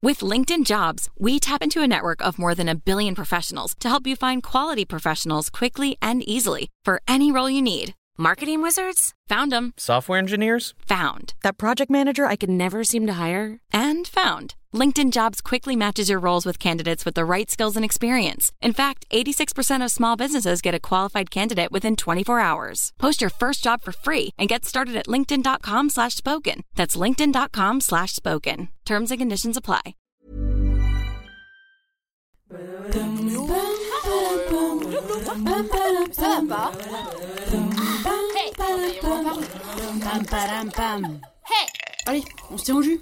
With LinkedIn Jobs, we tap into a network of more than 1 billion professionals to help you find quality professionals quickly and easily for any role you need. Marketing wizards? Found them. Software engineers? Found. That project manager I could never seem to hire? And found. LinkedIn Jobs quickly matches your roles with candidates with the right skills and experience. In fact, 86% of small businesses get a qualified candidate within 24 hours. Post your first job for free and get started at linkedin.com/spoken. That's linkedin.com/spoken. Terms and conditions apply. Allez, on se tient au jus.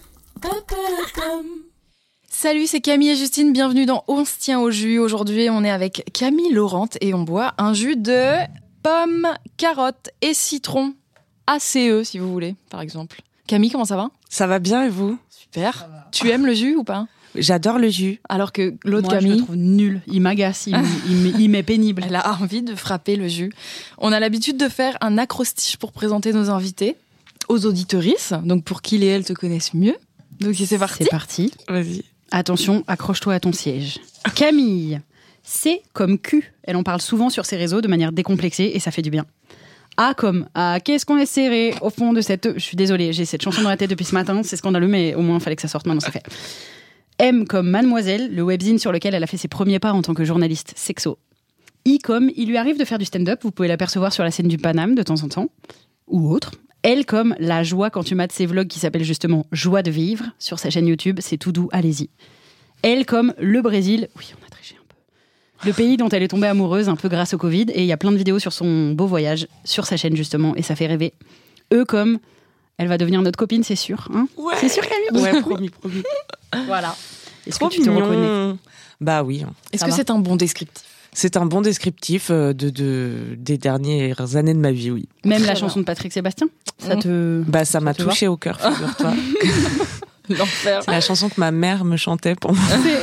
Salut, c'est Camille et Justine, bienvenue dans On se tient au jus. Aujourd'hui, on est avec Camille Laurent et on boit un jus de pommes, carottes et citron. ACE, si vous voulez, par exemple. Camille, comment ça va ? Ça va bien et vous ? Super. Tu aimes le jus ou pas ? J'adore le jus. Alors que l'autre Moi, Camille... je le trouve nul. Il m'agace, il m'est pénible. Elle a envie de frapper le jus. On a l'habitude de faire un acrostiche pour présenter nos invités aux auditrices, donc pour qu'ils et elles te connaissent mieux. Donc c'est parti. C'est parti. Vas-y. Attention, accroche-toi à ton siège. Camille, C comme Q. Elle en parle souvent sur ses réseaux de manière décomplexée et ça fait du bien. A comme qu'est-ce qu'on est serré au fond de cette... Je suis désolée, j'ai cette chanson dans la tête depuis ce matin, c'est scandaleux, mais au moins il fallait que ça sorte, maintenant c'est fait. M comme Mademoiselle, le webzine sur lequel elle a fait ses premiers pas en tant que journaliste sexo. I comme il lui arrive de faire du stand-up, vous pouvez l'apercevoir sur la scène du Paname de temps en temps, ou autre. L comme la joie quand tu mates ses vlogs qui s'appellent justement Joie de vivre sur sa chaîne YouTube, c'est tout doux, allez-y. L comme le Brésil, oui on a triché un peu, le pays dont elle est tombée amoureuse un peu grâce au Covid, et il y a plein de vidéos sur son beau voyage sur sa chaîne justement, et ça fait rêver. E comme elle va devenir notre copine, c'est sûr, hein ? Ouais. C'est sûr Camille ? Ouais, promis. Voilà. Est-ce Trop que tu te mignon. reconnais ? Bah oui. Est-ce Ça que va ? c'est un bon descriptif ? C'est un bon descriptif des dernières années de ma vie, oui. Même la Très chanson de Patrick Sébastien ? Ça te... Bah ça m'a te va touché au cœur, figure-toi. L'enfer. C'est la chanson que ma mère me chantait pendant...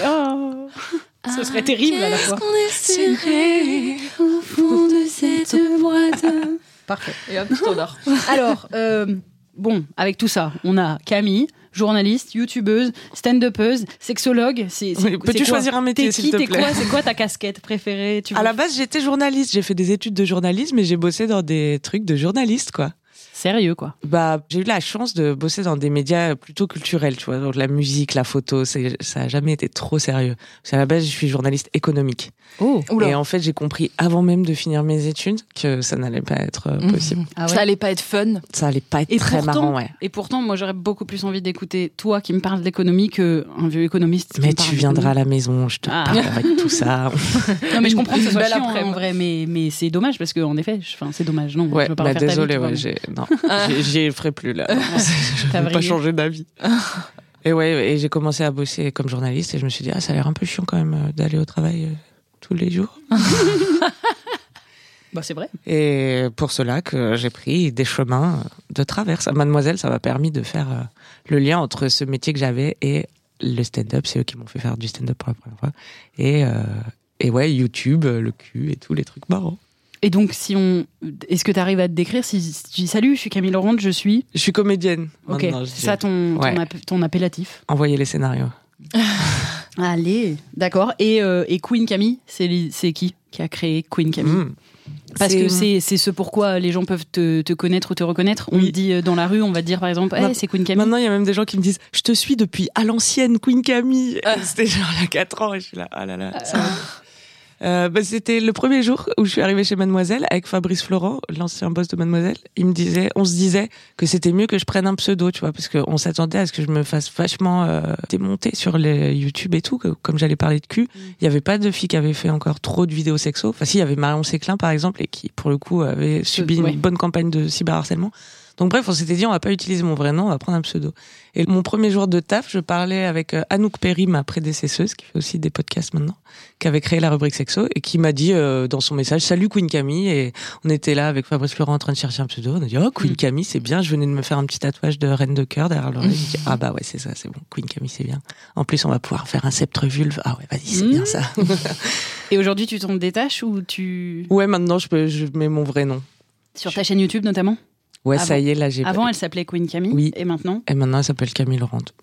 Ce serait terrible à la fois. On est serré au fond de cette boîte. Parfait. Et hop, je t'endors. Alors, bon, avec tout ça, on a Camille, journaliste, youtubeuse, stand-upeuse, sexologue. Peux-tu choisir un métier, s'il te plaît ? C'est quoi ta casquette préférée ? À la base, j'étais journaliste. J'ai fait des études de journalisme et j'ai bossé dans des trucs de journaliste, quoi. Sérieux, quoi. Bah, j'ai eu la chance de bosser dans des médias plutôt culturels, tu vois, donc la musique, la photo, ça a jamais été trop sérieux. Parce qu'à la base, je suis journaliste économique. Oh. Et en fait, j'ai compris avant même de finir mes études que ça n'allait pas être possible. Ah ouais. Ça allait pas être fun. Ça allait pas être très marrant, ouais. Et pourtant, moi, j'aurais beaucoup plus envie d'écouter toi qui me parles d'économie qu'un vieux économiste. qui Mais me parle tu viendras à d'économie. la maison, je te parlerai de tout ça. Non, mais je comprends que ce soit Belle chiant, après-midi. en vrai, mais c'est dommage parce que en effet, c'est dommage. Non, Ouais, je veux pas bah refaire ta vie, désolé, tu vois, ouais, mais- j'y ferai plus là. Je T'as vais pas vrillé. changer d'avis. Et ouais, et j'ai commencé à bosser comme journaliste et je me suis dit, ça a l'air un peu chiant quand même d'aller au travail tous les jours. Bah, c'est vrai. Et pour cela que j'ai pris des chemins de traverse. À Mademoiselle, ça m'a permis de faire le lien entre ce métier que j'avais et le stand-up. C'est eux qui m'ont fait faire du stand-up pour la première fois. Et ouais, YouTube, le cul et tous les trucs marrants. Et donc, est-ce que tu arrives à te décrire si tu dis salut, je suis Camille Laurent, je suis. Je suis comédienne. Ok, maintenant, je c'est dis. ça Ouais. ton appellatif. Envoyez les scénarios. Allez, d'accord. Et Queen Camille, c'est qui a créé Queen Camille Parce que c'est ce pourquoi les gens peuvent te connaître ou te reconnaître. On Oui. te dit dans la rue, on va te dire par exemple, hey, c'est Queen Camille. Maintenant, il y a même des gens qui me disent « Je te suis depuis à l'ancienne Queen Camille ». C'était genre il y a 4 ans et je suis là « Ah là là, ça va ». C'était le premier jour où je suis arrivée chez Mademoiselle avec Fabrice Florent, l'ancien boss de Mademoiselle. On se disait que c'était mieux que je prenne un pseudo, tu vois, parce qu'on s'attendait à ce que je me fasse vachement démonter sur les YouTube et tout, comme j'allais parler de cul. Il y avait pas de filles qui avaient fait encore trop de vidéos sexo. Enfin si, il y avait Marion Séclin par exemple, et qui pour le coup avait subi une bonne campagne de cyberharcèlement. Donc bref, on s'était dit, on va pas utiliser mon vrai nom, on va prendre un pseudo. Et mon premier jour de taf, je parlais avec Anouk Perry, ma prédécesseuse, qui fait aussi des podcasts maintenant, qui avait créé la rubrique sexo, et qui m'a dit dans son message, salut Queen Camille, et on était là avec Fabrice Florent en train de chercher un pseudo, on a dit, oh Queen Camille, c'est bien, je venais de me faire un petit tatouage de reine de cœur derrière l'oreille. J'ai dit, ah bah ouais, c'est ça, c'est bon, Queen Camille, c'est bien. En plus, on va pouvoir faire un sceptre vulve. Ah ouais, vas-y, c'est bien ça. Et aujourd'hui, tu t'en détaches ou tu... Ouais, maintenant, je mets mon vrai nom. Sur ta chaîne YouTube notamment ? Ouais, ça y est, là, j'ai... Avant, elle s'appelait Queen Camille. Oui. Et maintenant ? Et maintenant, elle s'appelle Camille Laurent.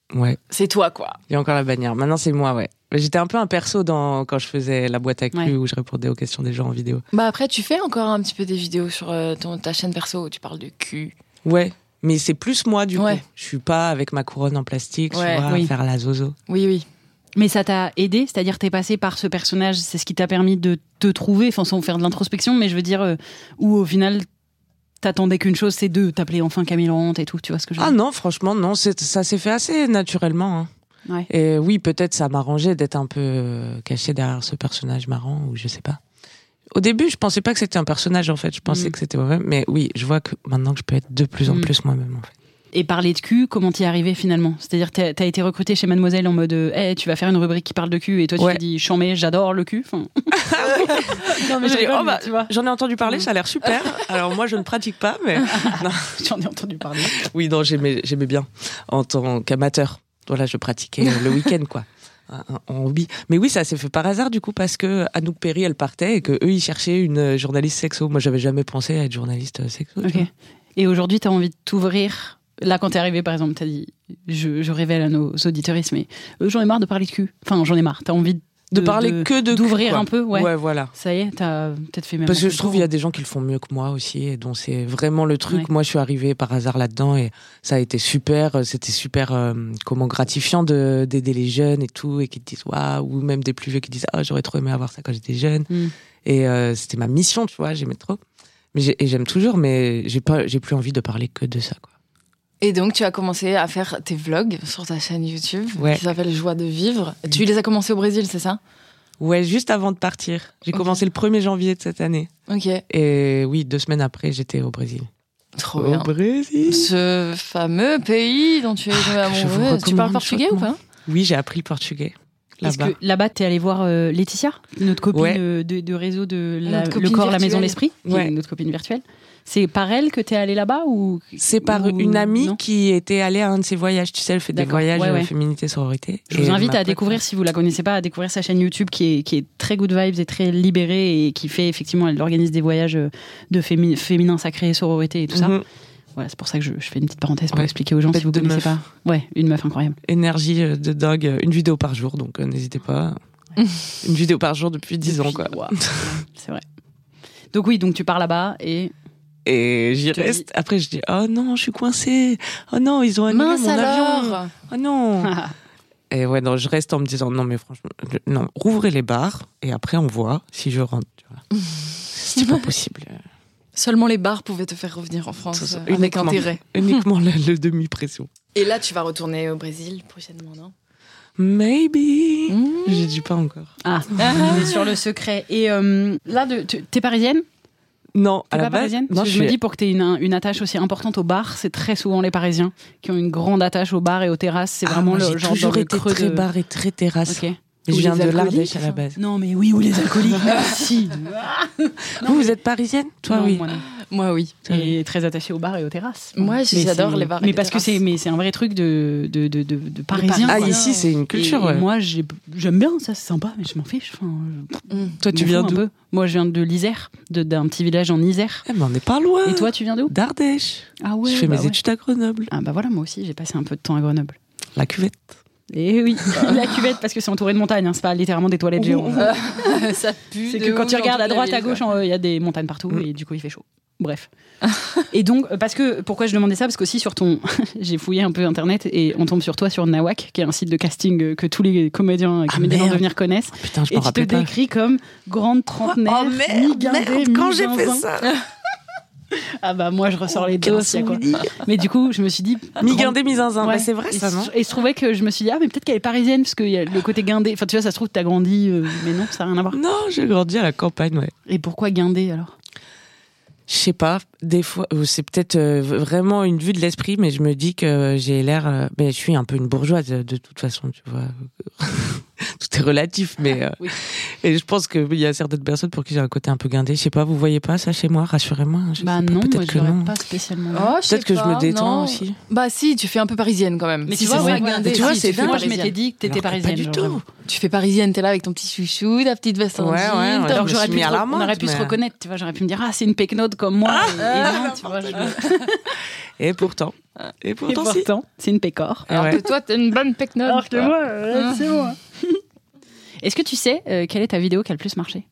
Ouais. C'est toi, quoi. Il y a encore la bannière. Maintenant, c'est moi, ouais. J'étais un peu un perso quand je faisais la boîte à cul où je répondais aux questions des gens en vidéo. Bah après, tu fais encore un petit peu des vidéos sur ta chaîne perso où tu parles de cul. Ouais, mais c'est plus moi, du coup. Je suis pas avec ma couronne en plastique, tu vois, à faire la zozo. Oui. Mais ça t'a aidé, c'est-à-dire t'es passé par ce personnage, c'est ce qui t'a permis de te trouver, enfin sans faire de l'introspection, mais je veux dire, où au final t'attendais qu'une chose, c'est de t'appeler enfin Camille Laurent et tout, tu vois ce que je veux dire? Ah non, franchement, non, ça s'est fait assez naturellement. Hein. Ouais. Et oui, peut-être ça m'arrangeait d'être un peu caché derrière ce personnage marrant, ou je sais pas. Au début, je pensais pas que c'était un personnage, en fait, je pensais que c'était moi-même, mais oui, je vois que maintenant que je peux être de plus en plus moi-même, en fait. Et parler de cul, comment t'y es arrivé finalement? C'est-à-dire, t'as été recruté chez Mademoiselle en mode tu vas faire une rubrique qui parle de cul, et toi tu te dis chambé, j'adore le cul. Enfin... non, mais tu vois. J'en ai entendu parler, ça a l'air super. Alors moi, je ne pratique pas, mais. Non. J'en ai entendu parler. Oui, non, j'aimais bien en tant qu'amateur. Voilà, je pratiquais le week-end, quoi. En hobby. Mais oui, ça s'est fait par hasard, du coup, parce que Anouk Perry, elle partait et que eux, ils cherchaient une journaliste sexo. Moi, j'avais jamais pensé à être journaliste sexo. Ok. Et aujourd'hui, t'as envie de t'ouvrir. Là, quand t'es arrivé, par exemple, t'as dit, je révèle à nos auditeuristes, mais j'en ai marre de parler de cul. Enfin, j'en ai marre. T'as envie de parler que de d'ouvrir cul, un peu, ouais, voilà. Ça y est, t'as peut-être fait même. Parce que je trouve qu'il y a des gens qui le font mieux que moi aussi, et dont c'est vraiment le truc. Ouais. Moi, je suis arrivée par hasard là-dedans, et ça a été super. C'était super, gratifiant d'aider les jeunes et tout, et qui te disent waouh, ou même des plus vieux qui disent j'aurais trop aimé avoir ça quand j'étais jeune. Et c'était ma mission, tu vois, j'aimais trop. Et j'aime toujours, mais j'ai plus envie de parler que de ça, quoi. Et donc, tu as commencé à faire tes vlogs sur ta chaîne YouTube, qui s'appelle Joie de vivre. Tu les as commencés au Brésil, c'est ça? Ouais, juste avant de partir. J'ai commencé le 1er janvier de cette année. Ok. Et oui, 2 semaines après, j'étais au Brésil. Trop bien. Au Brésil. Ce fameux pays dont tu es amoureux. Tu parles portugais ou pas? Oui, j'ai appris le portugais. Est-ce que là-bas, t'es allé voir Laetitia, notre copine de réseau de Le Corps, la Maison, l'Esprit, qui est notre copine virtuelle? C'est par elle que t'es allée là-bas ou c'est par une amie qui était allée à un de ses voyages. Tu sais, elle fait des voyages féminité, sororité. Je vous invite à découvrir, si vous la connaissez pas, à découvrir sa chaîne YouTube qui est très good vibes et très libérée et qui fait effectivement, elle organise des voyages de féminin sacré, sororité et tout ça. Voilà, c'est pour ça que je fais une petite parenthèse pour expliquer aux gens si vous connaissez pas. Ouais, une meuf incroyable. Énergie de dingue, une vidéo par jour, donc n'hésitez pas. Une vidéo par jour depuis 10 ans, quoi. Wow. C'est vrai. Donc oui, donc tu pars là-bas et j'y reste. Après, je dis oh non, je suis coincée. Oh non, ils ont annulé mon avion. Oh non. Et ouais, non, je reste en me disant non, mais franchement, non, rouvrez les bars et après on voit si je rentre. Tu vois. C'est pas possible. Seulement les bars pouvaient te faire revenir en France avec intérêt. Uniquement le demi-pression. Et là, tu vas retourner au Brésil prochainement, non? Maybe. Je dis pas encore. On est sur le secret. Et là, t'es parisienne? Non, à la base, parisienne. Non, je me dis pour que tu aies une attache aussi importante au bar, c'est très souvent les Parisiens qui ont une grande attache au bar et aux terrasses. C'est vraiment le genre. J'ai toujours été très bar et très terrasse. Okay. Je viens de l'Ardèche à la base. Non, mais oui, ou les alcooliques. Si. Vous êtes parisienne? Toi, oui. Moi, oui. Et très attachée au bar et aux terrasses. Moi, j'adore les bars et les terrasses. Mais parce que c'est un vrai truc de Parisiens. Ah, ici, c'est une culture. Et moi, j'aime bien ça, c'est sympa, mais je m'en fiche. Toi, tu viens d'où? Moi, je viens de l'Isère, d'un petit village en Isère. Mais on n'est pas loin. Et toi, tu viens d'où? D'Ardèche. Ah ouais. Je fais mes études à Grenoble. Ah bah voilà, moi aussi, j'ai passé un peu de temps à Grenoble. La cuvette. Et oui, la cuvette, parce que c'est entouré de montagnes, hein, c'est pas littéralement des toilettes géantes. Ça pue. C'est que quand tu regardes à droite, à gauche, il y a des montagnes partout et du coup il fait chaud. Bref. Et donc, pourquoi je demandais ça? Parce qu'aussi sur ton. J'ai fouillé un peu internet et on tombe sur toi sur Nawak, qui est un site de casting que tous les comédiens en devenir connaissent. Oh, putain, je et m'en tu te rappelle pas. décris comme grande trentenaire, mi-guindée, quand j'ai fait ça. Ah bah moi je ressors les deux aussi, quoi. Mais du coup je me suis dit mi-guindé, mi-zinzin, bah, c'est vrai ça, non? Et je trouvais que je me suis dit mais peut-être qu'elle est parisienne parce qu'il y a le côté guindé, enfin tu vois, ça se trouve t'as grandi mais non, ça n'a rien à voir. Non, j'ai grandi à la campagne, ouais. Et pourquoi guindé alors? Je sais pas, des fois c'est peut-être vraiment une vue de l'esprit, mais je me dis que j'ai l'air mais je suis un peu une bourgeoise de toute façon, tu vois. Tout est relatif, mais oui. Et je pense qu'il y a certaines personnes pour qui j'ai un côté un peu guindé. Je sais pas, vous voyez pas ça chez moi? Rassurez-moi. Bah non, moi je l'aurais pas spécialement. Oh, peut-être que je me détends aussi. Bah si, tu fais un peu parisienne quand même. Mais si tu vois, guindé, tu vois, c'est dingue. moi je m'étais dit que t'étais parisienne. Pas du tout. Tu fais parisienne, t'es là avec ton petit chouchou, ta petite veste en jean. Alors on aurait pu se reconnaître, tu vois, j'aurais pu me dire c'est une pecnote comme moi. Et non, tu vois. Et pourtant, Et si. pourtant, c'est une pécore. Alors Ouais. que toi, t'as une bonne pecnote. Alors que moi, c'est moi. Est-ce que tu sais quelle est ta vidéo qui a le plus marché?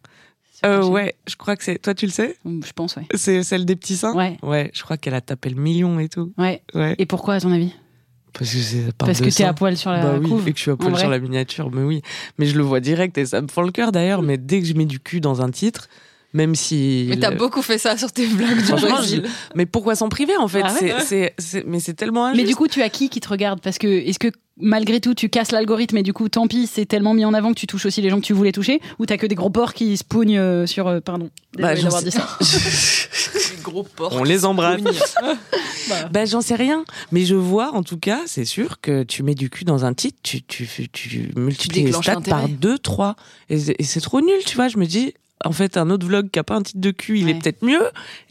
Ouais, je crois que c'est. Toi, tu le sais? Je pense, ouais. C'est celle des petits seins? Ouais. Ouais, je crois qu'elle a tapé le million et tout. Ouais. Ouais. Et pourquoi, à ton avis? Parce que c'est Parce que t'es à poil sur la Bah oui, couve. et que je suis à poil en sur vrai. la miniature, mais oui. Mais je le vois direct et ça me fend le cœur d'ailleurs. Mais dès que je mets du cul dans un titre, même si. Mais t'as beaucoup fait ça sur tes vlogs du Franchement, Brésil. Mais pourquoi s'en priver en fait? Ah ouais. Mais c'est tellement injuste. Mais du coup, tu as qui te regarde? Parce que, est-ce que malgré tout, tu casses l'algorithme et du coup, tant pis, c'est tellement mis en avant que tu touches aussi les gens que tu voulais toucher? Ou t'as que des gros porcs qui se pougnent sur. Pardon. Désolée j'en d'avoir sais- dit ça. Les gros porcs. On les embrasse. Bah. Bah j'en sais rien, mais je vois en tout cas, c'est sûr que tu mets du cul dans un titre, tu multiplies les déclenches stats l'intérêt. par 2, 3 et c'est trop nul, tu vois. Je me dis, en fait, un autre vlog qui a pas un titre de cul, il est Ouais. peut-être mieux.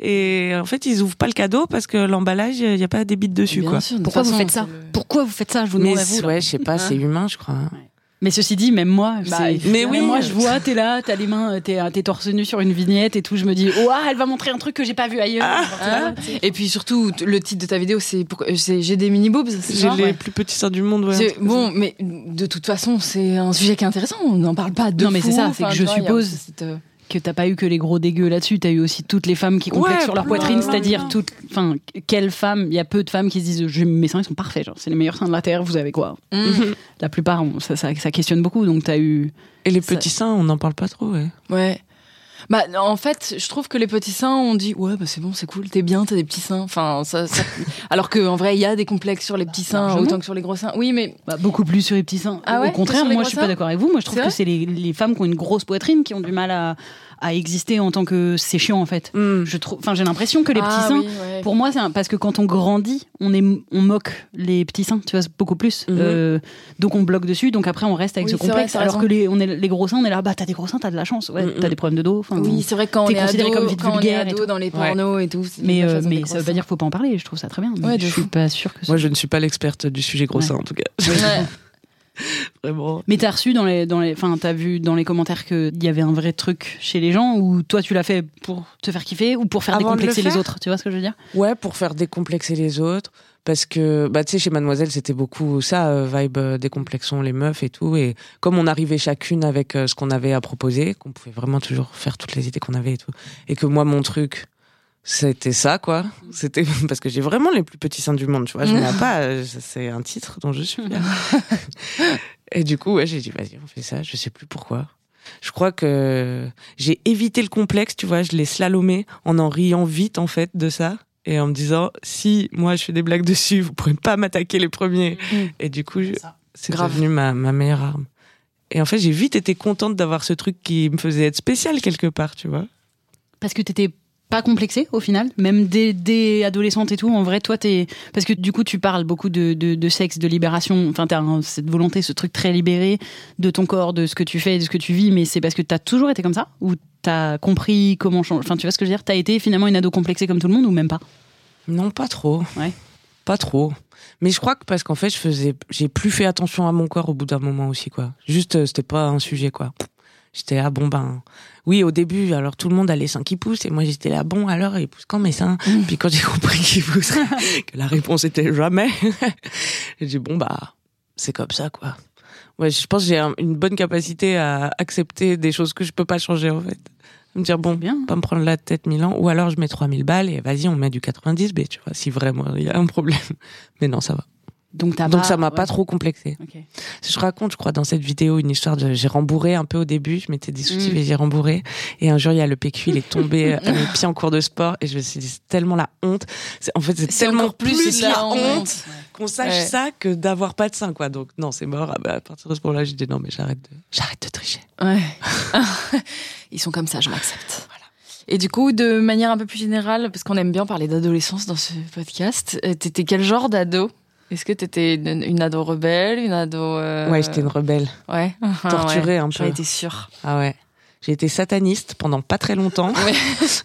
Et en fait, ils ouvrent pas le cadeau parce que l'emballage, il y a pas des bites dessus, Bien quoi. sûr, de Pourquoi toute vous façon, faites ça? c'est le- Pourquoi vous faites ça? Je vous Mais demande à vous. là. ouais, je sais pas, c'est humain, je crois. Mais ceci dit, même moi, mais oui. moi, je vois, t'es là, t'as les mains, t'es torse nu sur une vignette et tout. Je me dis, ouah, elle va montrer un truc que j'ai pas vu ailleurs. Hein Et puis surtout, le titre de ta vidéo, c'est j'ai des mini boobs. c'est J'ai ça les Ouais. plus petits seins du monde, ouais. Bon, mais de toute façon, c'est un sujet qui est intéressant. On n'en parle pas de Non, mais fou. c'est ça, c'est que Enfin, je tu vois, il y a suppose- aussi cette, Que t'as pas eu que les gros dégueux là-dessus, t'as eu aussi toutes les femmes qui complètent Ouais, sur leur plein, poitrine, plein, c'est-à-dire plein. toutes, enfin, quelles femmes, il y a peu de femmes qui se disent, mes seins ils sont parfaits, genre, c'est les meilleurs seins de la terre, vous avez quoi? La plupart, ça questionne beaucoup, donc t'as eu. Et les Ça- petits seins, on n'en parle pas trop, ouais. Ouais. Bah, en fait, je trouve que les petits seins, on dit, ouais, bah, c'est bon, c'est cool, t'es bien, t'as des petits seins. Enfin, alors qu'en vrai, il y a des complexes sur les petits seins, largement. autant que sur les gros seins. Oui, mais Bah, beaucoup plus sur les petits seins. Ah ouais, Au contraire, que sur les moi gros je suis pas seins d'accord avec vous. Moi je trouve C'est que vrai c'est les femmes qui ont une grosse poitrine qui ont du mal à exister en tant que c'est chiant en fait. Je trouve, enfin j'ai l'impression que les petits seins, oui, ouais. pour moi c'est parce que quand on grandit, on moque les petits seins, tu vois, beaucoup plus. Donc on bloque dessus, donc après on reste avec Oui, ce c'est vrai, complexe. t'as alors raison. que les gros seins, on est là, bah t'as des gros seins, t'as de la chance, ouais, t'as des problèmes de dos. enfin, Oui, c'est vrai que quand on t'es est considéré ado, comme vite quand on est vulgaire et ado tout. dans les pornos et tout. c'est Mais la chose des ça gros veut pas seins. dire qu'il faut pas en parler. Je trouve ça très bien. Ouais, de je suis fou. pas sûre que. Moi, je ne suis pas l'experte du sujet gros Ouais. seins, en tout cas. Ouais. Vraiment. Mais t'as reçu enfin t'as vu dans les commentaires qu'il y avait un vrai truc chez les gens ou toi tu l'as fait pour te faire kiffer ou pour faire Avant de le décomplexer les faire autres, tu vois ce que je veux dire? Ouais, pour faire décomplexer les autres. Parce que, bah, tu sais, chez Mademoiselle, c'était beaucoup ça, vibe décomplexons les meufs et tout. Et comme on arrivait chacune avec ce qu'on avait à proposer, qu'on pouvait vraiment toujours faire toutes les idées qu'on avait et tout. Et que moi, mon truc, c'était ça, quoi. C'était parce que j'ai vraiment les plus petits seins du monde, tu vois. Je n'ai pas, c'est un titre dont je suis fière. Et du coup, ouais, j'ai dit, vas-y, on fait ça. Je sais plus pourquoi. Je crois que j'ai évité le complexe, tu vois. Je l'ai slalomé en riant vite, en fait, de ça. Et en me disant, si moi je fais des blagues dessus, vous pourrez pas m'attaquer les premiers. Et du coup, c'est Grave. devenu ma meilleure arme. Et en fait, j'ai vite été contente d'avoir ce truc qui me faisait être spécial quelque part, tu vois. Parce que t'étais pas complexée au final, même dès adolescente et tout. En vrai, toi parce que du coup tu parles beaucoup de sexe, de libération. Enfin, t'as cette volonté, ce truc très libéré de ton corps, de ce que tu fais, de ce que tu vis. Mais c'est parce que t'as toujours été comme ça ou t'as compris comment changer. Enfin, tu vois ce que je veux dire? T'as été finalement une ado complexée comme tout le monde ou même pas? Non, pas trop. Ouais. Pas trop. Mais je crois que parce qu'en fait, j'ai plus fait attention à mon corps au bout d'un moment aussi, quoi. Juste, c'était pas un sujet, quoi. J'étais là, bon ben, oui, au début, alors tout le monde a les seins qui poussent, et moi j'étais là, bon alors, ils poussent quand mes seins? Puis quand j'ai compris qu'ils poussent, que la réponse était jamais, j'ai dit, bon bah, c'est comme ça, quoi. Ouais, je pense que j'ai une bonne capacité à accepter des choses que je peux pas changer, en fait. Me dire, bon, Bien. pas me prendre la tête 1000 ans, ou alors je mets 3000 balles, et vas-y, on met du 90B, tu vois, si vraiment il y a un problème. Mais non, ça va. Donc Ça m'a pas trop complexé. Ok. Je raconte, je crois, dans cette vidéo, une histoire de... J'ai rembourré un peu au début, je m'étais dit soutif et j'ai rembourré. Et un jour, il y a le PQ, il est tombé à mes pieds en cours de sport et je me suis dit, c'est tellement la honte. En fait, c'est tellement encore plus de la honte Ouais. qu'on sache Ouais. ça que d'avoir pas de sein, quoi. Donc, non, c'est mort. Ah bah, à partir de ce moment-là, j'ai dit, non, mais j'arrête de tricher. Ouais. Ils sont comme ça, je l'accepte. Voilà. Et du coup, de manière un peu plus générale, parce qu'on aime bien parler d'adolescence dans ce podcast, t'étais quel genre d'ado? Est-ce que t'étais une ado rebelle, une ado... Ouais, j'étais une rebelle. Ouais. Torturée un peu. J'en étais sûre. Ah ouais. J'ai été sataniste pendant pas très longtemps. Ouais.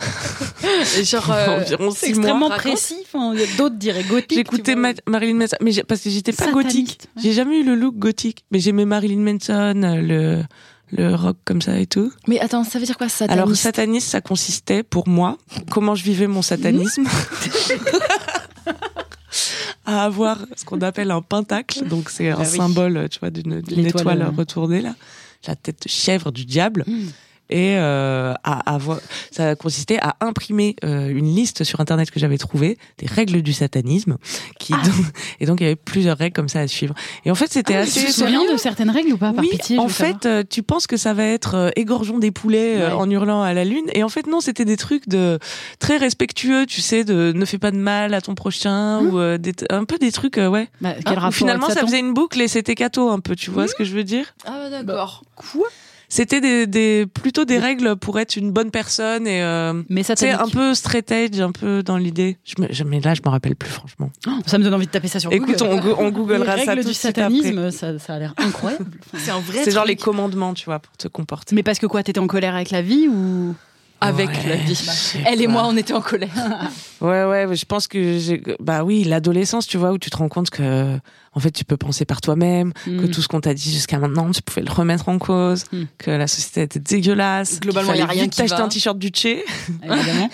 Et genre... Environ 6 C'est mois. extrêmement raconte. précis. Enfin, d'autres diraient gothique. J'écoutais tu vois. Marilyn Manson, mais parce que j'étais pas Sataniste, gothique. ouais. J'ai jamais eu le look gothique, mais j'aimais Marilyn Manson, le rock comme ça et tout. Mais attends, ça veut dire quoi, sataniste? Alors sataniste, ça consistait pour moi comment je vivais mon satanisme. à avoir ce qu'on appelle un pentacle. Donc, c'est un oui. symbole, tu vois, d'une L'étoile, étoile retournée, là. La tête de chèvre du diable. Et ça consistait à imprimer une liste sur Internet que j'avais trouvée des règles du satanisme. Et donc, il y avait plusieurs règles comme ça à suivre. Et en fait, c'était assez... Tu te souviens de certaines règles ou pas, par Oui, pitié? en fait, tu penses que ça va être égorgeons des poulets en hurlant à la lune. Et en fait, non, c'était des trucs de très respectueux, tu sais, de ne fais pas de mal à ton prochain ou un peu des trucs, ouais. Bah, quel rapport Finalement, avec ça Satan? faisait une boucle et c'était catho un peu, tu vois ce que je veux dire? Ah, d'accord. Quoi? C'était plutôt des règles pour être une bonne personne et Mais c'est satanique. un peu straight edge, un peu dans l'idée. Mais là, je me rappelle plus, franchement. Oh, ça me donne envie de taper ça sur Google. Écoute, on googlera les ça règles tout du de suite satanisme, ça a l'air incroyable. C'est un vrai C'est genre truc. les commandements, tu vois, pour te comporter. Mais parce que quoi, t'étais en colère avec la vie ou? Avec Ouais, la vie. je sais Elle et pas. moi, on était en colère. Ouais, je pense que bah oui, l'adolescence, tu vois, où tu te rends compte que, en fait, tu peux penser par toi-même, que tout ce qu'on t'a dit jusqu'à maintenant, tu pouvais le remettre en cause, que la société était dégueulasse. Globalement, qu'il y a fallait rien vite qui t'acheter va. un t-shirt du Tché. Évidemment.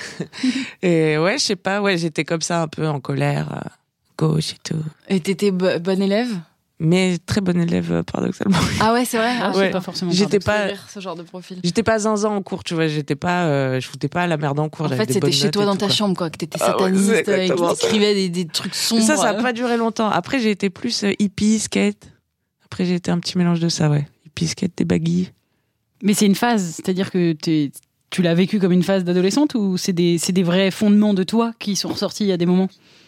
Et ouais, je sais pas, ouais, j'étais comme ça un peu en colère, gauche et tout. Et t'étais bonne élève? Mais très bon élève, paradoxalement. Ah ouais, c'est vrai. Ah, Ah, c'est Ouais. pas forcément. J'étais paradoxal. pas- rire, ce genre de profil. J'étais pas zinzin en cours, tu vois, je foutais pas la merde en cours. En j'avais fait, des c'était bonnes chez notes toi et dans tout, ta quoi. chambre, quoi, que t'étais Ah ouais, sataniste c'est et que exactement ça. t'écrivais des trucs Mais sombres. ça a pas duré longtemps. Après, j'ai été plus hippie, skate. Après, j'ai été un petit mélange de ça, ouais. Hippie, skate, des baggy. Mais c'est une phase, c'est-à-dire que tu l'as vécu comme une phase d'adolescente ou c'est des vrais fondements de toi qui sont ressortis à des moments?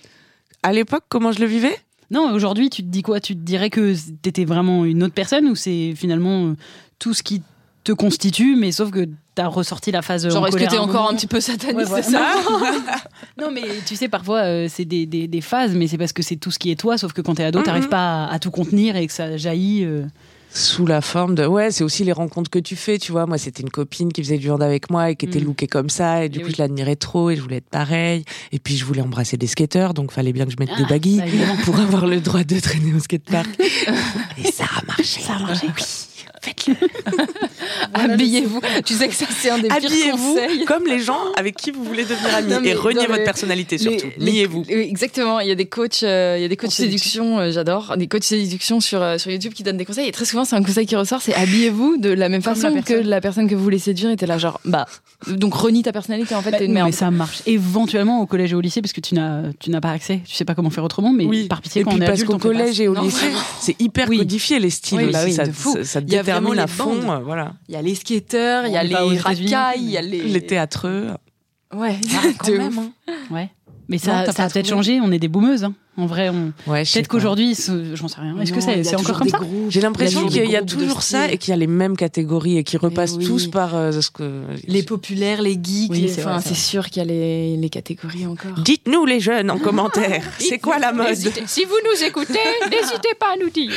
À l'époque, comment je le vivais? Non, aujourd'hui, tu te dis quoi? Tu te dirais que t'étais vraiment une autre personne ou c'est finalement tout ce qui te constitue, mais sauf que t'as ressorti la phase Genre, en est-ce que colère t'es à un encore moment? un petit peu sataniste, Ouais, voilà. c'est ça? Non, mais tu sais, parfois, c'est des phases, mais c'est parce que c'est tout ce qui est toi, sauf que quand t'es ado, t'arrives pas à tout contenir et que ça jaillit. Sous la forme de... Ouais, c'est aussi les rencontres que tu fais, tu vois. Moi, c'était une copine qui faisait du hand avec moi et qui était lookée comme ça. Et du coup, oui. je l'admirais trop et je voulais être pareil. Et puis, je voulais embrasser des skateurs, donc fallait bien que je mette des baggy bah, évidemment. pour avoir le droit de traîner au skatepark. Et ça a marché. Ça a marché. Oui, faites-le. Habillez-vous. Tu sais que ça, c'est un des pires Habillez-vous conseils. comme les gens avec qui vous voulez devenir amis. Non, mais et reniez dans votre les- personnalité, surtout. Les- Niez-vous. oui, exactement. Il y a des coachs, de séduction, j'adore. Des coachs de séduction sur YouTube qui donnent des conseils. Et très souvent, c'est un conseil qui ressort, c'est habillez-vous de la même Comme façon la que personne. la personne que vous voulez séduire était là, genre, donc renie ta personnalité, en fait, t'es une merde. Mais ça marche éventuellement au collège et au lycée parce que tu n'as pas accès, tu sais pas comment faire autrement, mais Oui. par pitié, Et quand puis on est parce adulte, qu'au on fait pas collège et au Non, lycée, vraiment. c'est hyper Oui. codifié les styles Oui, aussi. bah oui, ça, de fou. ça Il y a vraiment détermine à les fond. bandes. Voilà. Il y a les skateurs, il y a On est pas aux les États-Unis non racailles, plus, il y a les... Les théâtreux. Ouais, Quand de même, ouf. hein. Ouais. Mais Non, ça t'as a pas peut-être trouvé changé, on est des boomeuses. Hein. En vrai, Ouais, je sais peut-être pas. qu'aujourd'hui, j'en sais rien. Est-ce que Non, c'est il y a encore toujours comme des ça? groupes. J'ai l'impression Il y a qu'il y a des groupes toujours de ça style. et qu'il y a les mêmes catégories et qui repassent oui. tous par ce que... Les populaires, les geeks, Oui, c'est enfin, vrai, c'est sûr qu'il y a les catégories encore. Dites-nous les jeunes en commentaire, c'est quoi la mode? Si vous nous écoutez, n'hésitez pas à nous dire.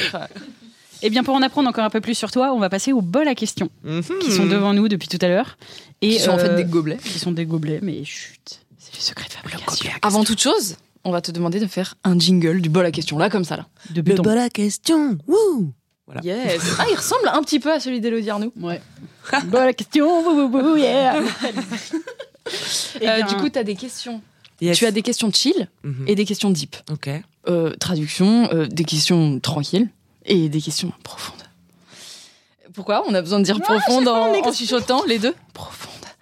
Eh bien, pour en apprendre encore un peu plus sur toi, on va passer au bol à questions qui sont devant nous depuis tout à l'heure. Et Qui sont en fait des gobelets. Qui sont des gobelets, mais chut, c'est le secret de fabrication. Avant toute chose, on va te demander de faire un jingle du bol à question, là, comme ça, là. De Le béton. bol à question. Wouh. Voilà. Yes. Ah, il ressemble un petit peu à celui d'Élodie Arnoux. Ouais. Bol à question, bou, bou, bou, yeah. Eh bien, Du coup, tu as des questions. Yes. Tu as des questions chill Mhm. et des questions deep. Ok. Traduction, des questions tranquilles et des questions profondes. Pourquoi on a besoin de dire profonde en chuchotant les deux? Profonde.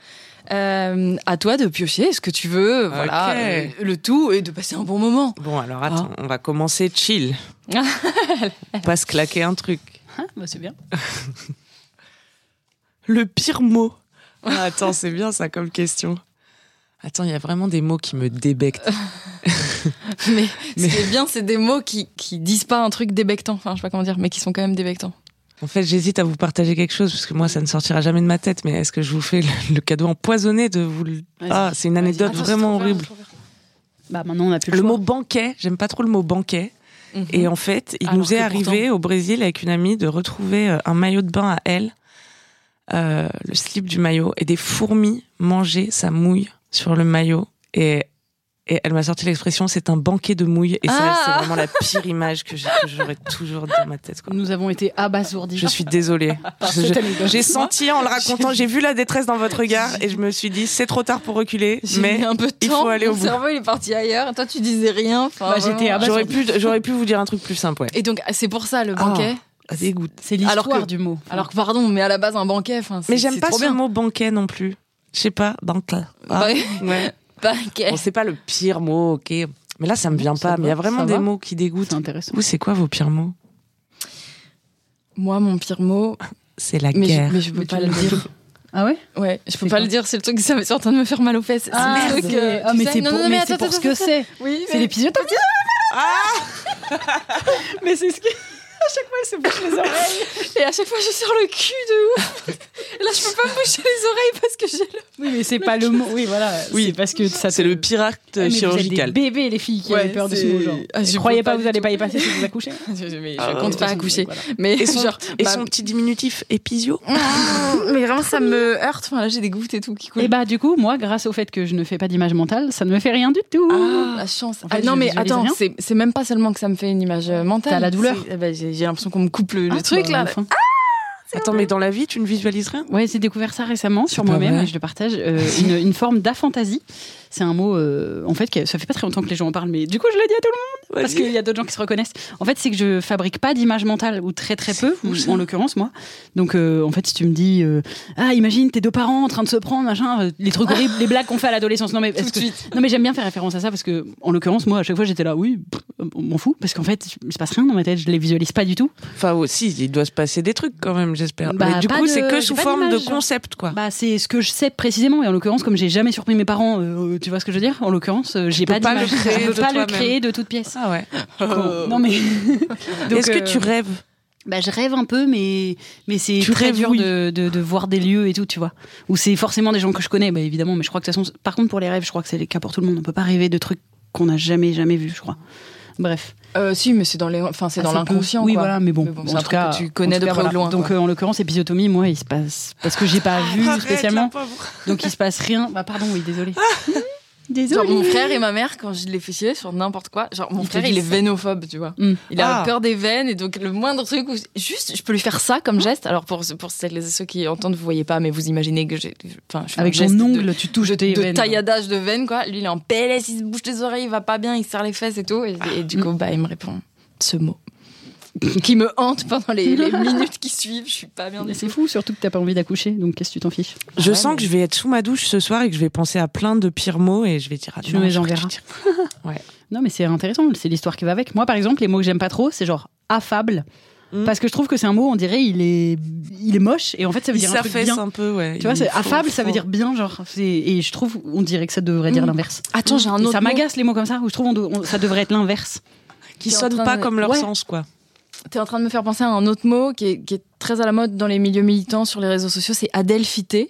À toi de piocher ce que tu veux, voilà, le tout et de passer un bon moment. Bon, alors attends, on va commencer chill. On va se claquer un truc. hein, bah, c'est bien. Le pire mot. Ah, attends, c'est bien ça comme question. Attends, il y a vraiment des mots qui me débectent. Mais ce qui est bien, c'est des mots qui disent pas un truc débectant, enfin je sais pas comment dire, mais qui sont quand même débectants. En fait, j'hésite à vous partager quelque chose parce que moi, ça ne sortira jamais de ma tête. Mais est-ce que je vous fais le cadeau empoisonné de vous le... Vas-y. Ah, c'est une anecdote Attends, vraiment c'est trop bien, horrible. trop bien. Bah, maintenant, on n'a plus le Le choix. mot banquet, j'aime pas trop le mot banquet. Mhm. Et en fait, il Alors nous est que arrivé au Brésil avec une amie de retrouver un maillot de bain à elle, le slip du maillot, et des fourmis mangeaient sa mouille sur le maillot. Et Et elle m'a sorti l'expression, c'est un banquet de mouille. Et ça, c'est vraiment la pire image que j'aurais toujours dans ma tête, quoi. Nous avons été abasourdis. Je suis désolée. J'ai senti en le racontant, j'ai vu la détresse dans votre regard et je me suis dit, c'est trop tard pour reculer, mais un peu de il temps, faut aller au mon bout. cerveau il est parti ailleurs. Toi tu disais rien. J'étais abasourdie. J'aurais pu vous dire un truc plus simple, ouais. Et donc c'est pour ça le banquet. Dégoûte. C'est l'histoire Alors que- du mot. Alors que pardon, mais à la base un banquet. Mais j'aime pas trop ce bien. mot banquet non plus. Je sais pas, banquet. Ouais. Banquet. Bon, c'est pas le pire mot, ok. Mais là, ça me vient Ça pas. va, Mais il y a vraiment ça des va. mots qui dégoûtent. C'est intéressant. Vous, c'est quoi vos pires mots? Moi mon pire mot, C'est la mais guerre. je peux pas le dire. Ah ouais? Ouais, je peux C'est pas quoi le dire, c'est le truc, ça c'est en train de me faire mal aux fesses. C'est le truc, tu mais sais- c'est non, pour, non, mais attends, c'est pour attends, ce que attends. c'est. Oui, C'est mais- l'épisode. Mais c'est ce qui. À chaque fois, elle se bouche les oreilles. Et à chaque fois, je sors le cul de ouf. Et là, je peux pas me boucher les oreilles parce que j'ai le... Oui, mais c'est pas le mot. Oui, voilà. Oui, c'est parce que ça. C'est le pire acte Mais chirurgical. Vous êtes des bébés, les filles, qui Ouais, avaient peur de ce c'est- mot, genre. Ah, je Croyez peux pas, pas vous du allez tout. pas y passer si vous accouchez. Mais Ah, je compte pas accoucher. Voilà. Mais Et son, genre, et bah, son petit diminutif épisio. mais vraiment, ça me heurte. Enfin, là, j'ai des gouttes et tout qui coulent. Et bah, du coup, moi, grâce au fait que je ne fais pas d'image mentale, ça ne me fait rien du tout. La chance. En fait, non, je mais visualise attends, rien. c'est même pas seulement que ça me fait une image mentale. T'as la douleur. J'ai l'impression qu'on me coupe le Ah, truc, bah, là. enfin. Attends, mais dans la vie, tu ne visualises rien? Ouais, j'ai découvert ça récemment sur pas moi-même vrai. et je le partage. Une forme d'aphantasie. C'est un mot, en fait, ça fait pas très longtemps que les gens en parlent, mais du coup, je le dis à tout le monde parce qu'il y a d'autres gens qui se reconnaissent. En fait, c'est que je fabrique pas d'image mentale ou très peu, en l'occurrence moi. Donc, en fait, si tu me dis, imagine tes deux parents en train de se prendre, machin, les trucs horribles, les blagues qu'on fait à l'adolescence. Non mais non mais j'aime bien faire référence à ça parce que, en l'occurrence, moi, à chaque fois, j'étais là, oui, on m'en fout parce qu'en fait, il se passe rien dans ma tête, je les visualise pas du tout. Enfin, aussi, il doit se passer des trucs quand même, j'espère. Bah, mais du pas coup, de- c'est que j'ai sous pas forme de d'image, genre. concept, quoi. Bah, c'est ce que je sais précisément. Et en l'occurrence, comme j'ai jamais surpris mes parents, tu vois ce que je veux dire? En l'occurrence, j'ai peux pas pas d'image. le créer Je peux de pas le toi-même. créer de toute pièce. Ah ouais. Non, mais. Donc, Est-ce que tu rêves? Bah, je rêve un peu, mais c'est Tu très rêves, dur oui. de voir des lieux et tout, tu vois. Où c'est forcément des gens que je connais, bah, évidemment. Mais je crois que de toute façon, par contre, pour les rêves, je crois que c'est le cas pour tout le monde. On peut pas rêver de trucs qu'on n'a jamais vus, je crois. Bref. Si, mais c'est dans les, enfin, c'est dans Assez peu. l'inconscient. Oui, quoi. voilà, mais bon. c'est en un tout truc cas, que tu connais en tout de cas, près ou de voilà. loin. Donc, en l'occurrence, épisiotomie, moi, il se passe. Parce que j'ai pas vu Arrête, spécialement. la pauvre. Donc, il se passe rien. Bah, pardon, oui, désolé. Genre, Désolé. mon frère et ma mère, quand je les fais chier sur n'importe quoi, genre mon Ils te frère il disent est vénophobe, tu vois. Mm. Il a Ah. peur des veines et donc le moindre truc où juste je peux lui faire ça comme geste. Alors pour celles et ceux qui entendent, vous voyez pas, mais vous imaginez que je fais Avec un geste ton de- ongle, tu touches tes de veines. tailladage de veines quoi. Lui il est en PLS, il se bouge les oreilles, il va pas bien, il se serre les fesses et tout. Et du coup bah il me répond ce mot qui me hante pendant les minutes qui suivent. Je suis pas bien. Mais du c'est tout. fou, surtout que t'as pas envie d'accoucher, donc qu'est-ce que tu t'en fiches? Je ouais, sens mais- que je vais être sous ma douche ce soir et que je vais penser à plein de pires mots et je vais dire, Tu nous les enverras. Non, mais c'est intéressant, c'est l'histoire qui va avec. Moi, par exemple, les mots que j'aime pas trop, c'est genre affable. Parce que je trouve que c'est un mot, on dirait, il est moche, et en fait, ça veut Il dire un truc s'affaisse bien. un peu, ouais. Tu vois, Il c'est faut- affable, ça veut faut- dire bien, genre. Et je trouve, on dirait que ça devrait dire l'inverse. Attends, j'ai un Et autre ça mot. m'agace les mots comme ça, où je trouve ça devrait être l'inverse. Qui T'es en sonnent train pas de- comme leur Ouais. sens, quoi. T'es en train de me faire penser à un autre mot qui est très à la mode dans les milieux militants sur les réseaux sociaux, c'est adelphité.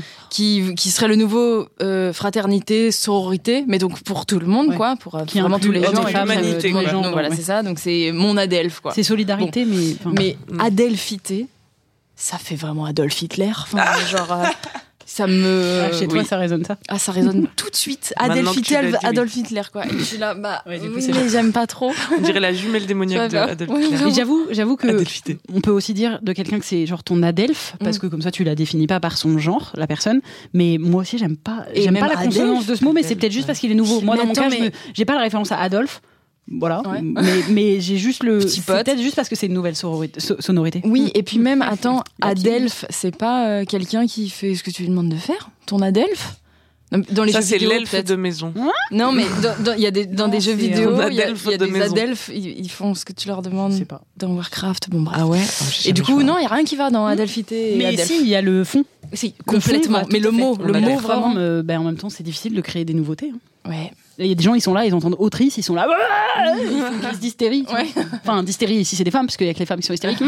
Qui serait le nouveau fraternité, sororité, mais donc pour tout le monde, Ouais. quoi, pour Qui vraiment inclut tous les hommes gens. et et femmes, l'humanité, tout le monde. quoi. Donc voilà, Ouais. c'est ça. Donc c'est mon adelphe, quoi. C'est solidarité, Mais adelphité, ça fait vraiment Adolf Hitler. Enfin, genre, ça me. chez toi, oui. ça résonne ça. Ah, ça résonne tout de suite. Maintenant que Adelphité, tu l'as dit, oui. Adolf Hitler, quoi. Et je suis là, bah, Ouais, du coup, oui, c'est mais j'aime pas trop. On dirait la jumelle démoniaque de Ça va. Adolf Ouais, Hitler. vraiment. Et j'avoue que Adelphité. on peut aussi dire de quelqu'un que c'est genre ton adelphe, parce que comme ça tu la définis pas par son genre, la personne. Mais moi aussi j'aime pas Et la même consonance Adelphe. de ce mot, mais c'est peut-être juste parce qu'il est nouveau. Moi Mais dans mon attends, cas, mais- j'ai pas la référence à Adolphe. Voilà, Ouais. mais j'ai juste le. Petit C'est pote. peut-être juste parce que c'est une nouvelle sonorité. Oui, et puis même, attends, La petite. Adelphe, c'est pas quelqu'un qui fait ce que tu lui demandes de faire? Ton Adelphe? Dans les Ça, jeux c'est vidéo, l'elfe peut-être. de maison. Non, mais il y a dans Non, des jeux c'est vidéo, un il y a adelphe des de maison. adelphes, ils font ce que tu leur demandes Je sais pas. dans Warcraft. Bon, bref. Ah ouais. Et du coup, non, il n'y a rien qui va dans Adelphité et Mais Adelphe. si, il y a le fond. Si, Le fond complètement. va Mais tout le à fait. mot, On le a mot la vraiment. Forme, en même temps, c'est difficile de créer des nouveautés. Hein. Ouais. Il y a des gens, ils sont là, ils entendent autrice, ils sont là, ils font une crise d'hystérie. tu vois. Ouais. Enfin, d'hystérie ici, c'est des femmes, parce qu'il y a que les femmes qui sont hystériques.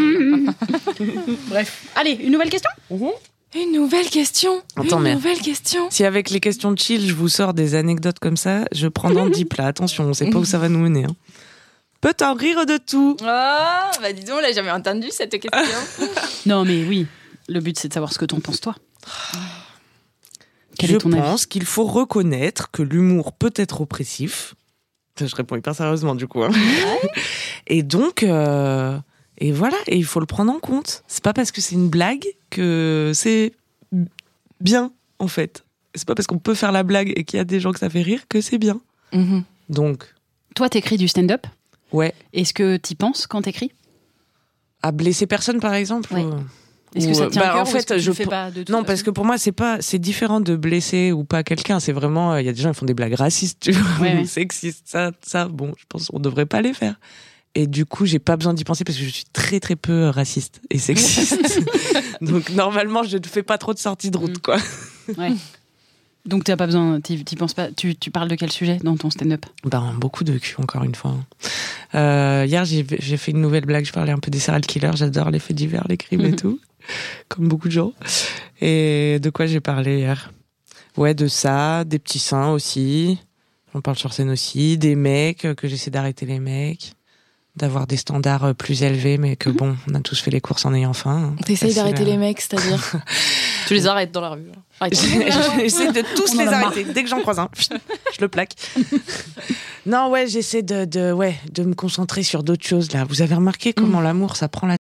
Bref. Allez, une nouvelle question. Une nouvelle question. Attends, Une mais- nouvelle question. Si avec les questions de chill, je vous sors des anecdotes comme ça, je prends dans 10 plats. Attention, on sait pas où ça va nous mener. Hein. Peut en rire de tout. Ah, bah dis donc, on l'a jamais entendu cette question. Non, mais oui, le but c'est de savoir ce que t'en penses toi. Quel est ton avis ? Je pense qu'il faut reconnaître que l'humour peut être oppressif. Je réponds hyper sérieusement du coup. Hein. Et donc, et voilà, et il faut le prendre en compte. C'est pas parce que c'est une blague que c'est bien, en fait. C'est pas parce qu'on peut faire la blague et qu'il y a des gens que ça fait rire que c'est bien. Mm-hmm. Donc. Toi, t'écris du stand-up ? Ouais. Est-ce que t'y penses quand t'écris ? À blesser personne, par exemple. Ouais. Est-ce que ça te tient à cœur, en fait, je fais pas de toute non, façon. parce que pour moi, c'est différent de blesser ou pas quelqu'un. C'est vraiment, il y a des gens qui font des blagues racistes, tu vois, ouais. sexistes, ça, bon, je pense qu'on devrait pas les faire. Et du coup, j'ai pas besoin d'y penser parce que je suis très très peu raciste et sexiste. Donc normalement, je ne fais pas trop de sorties de route, quoi. Ouais. Donc t'as pas besoin, t'y penses pas. Tu parles de quel sujet dans ton stand-up ? Beaucoup de cul, encore une fois. Hier, j'ai fait une nouvelle blague. Je parlais un peu des serial killers. J'adore les faits divers, les crimes et tout, comme beaucoup de gens. Et de quoi j'ai parlé hier ? Ouais, de ça, des petits seins aussi. J'en parle sur scène aussi. Des mecs, que j'essaie d'arrêter les mecs. D'avoir des standards plus élevés, mais que bon, on a tous fait les courses en ayant faim. T'essayes d'arrêter les mecs, c'est-à-dire tu les arrêtes dans la rue. J'essaie de tous les arrêter. Dès que j'en croise un, je le plaque. Non, ouais, j'essaie de me concentrer sur d'autres choses, là. Vous avez remarqué comment l'amour, ça prend la...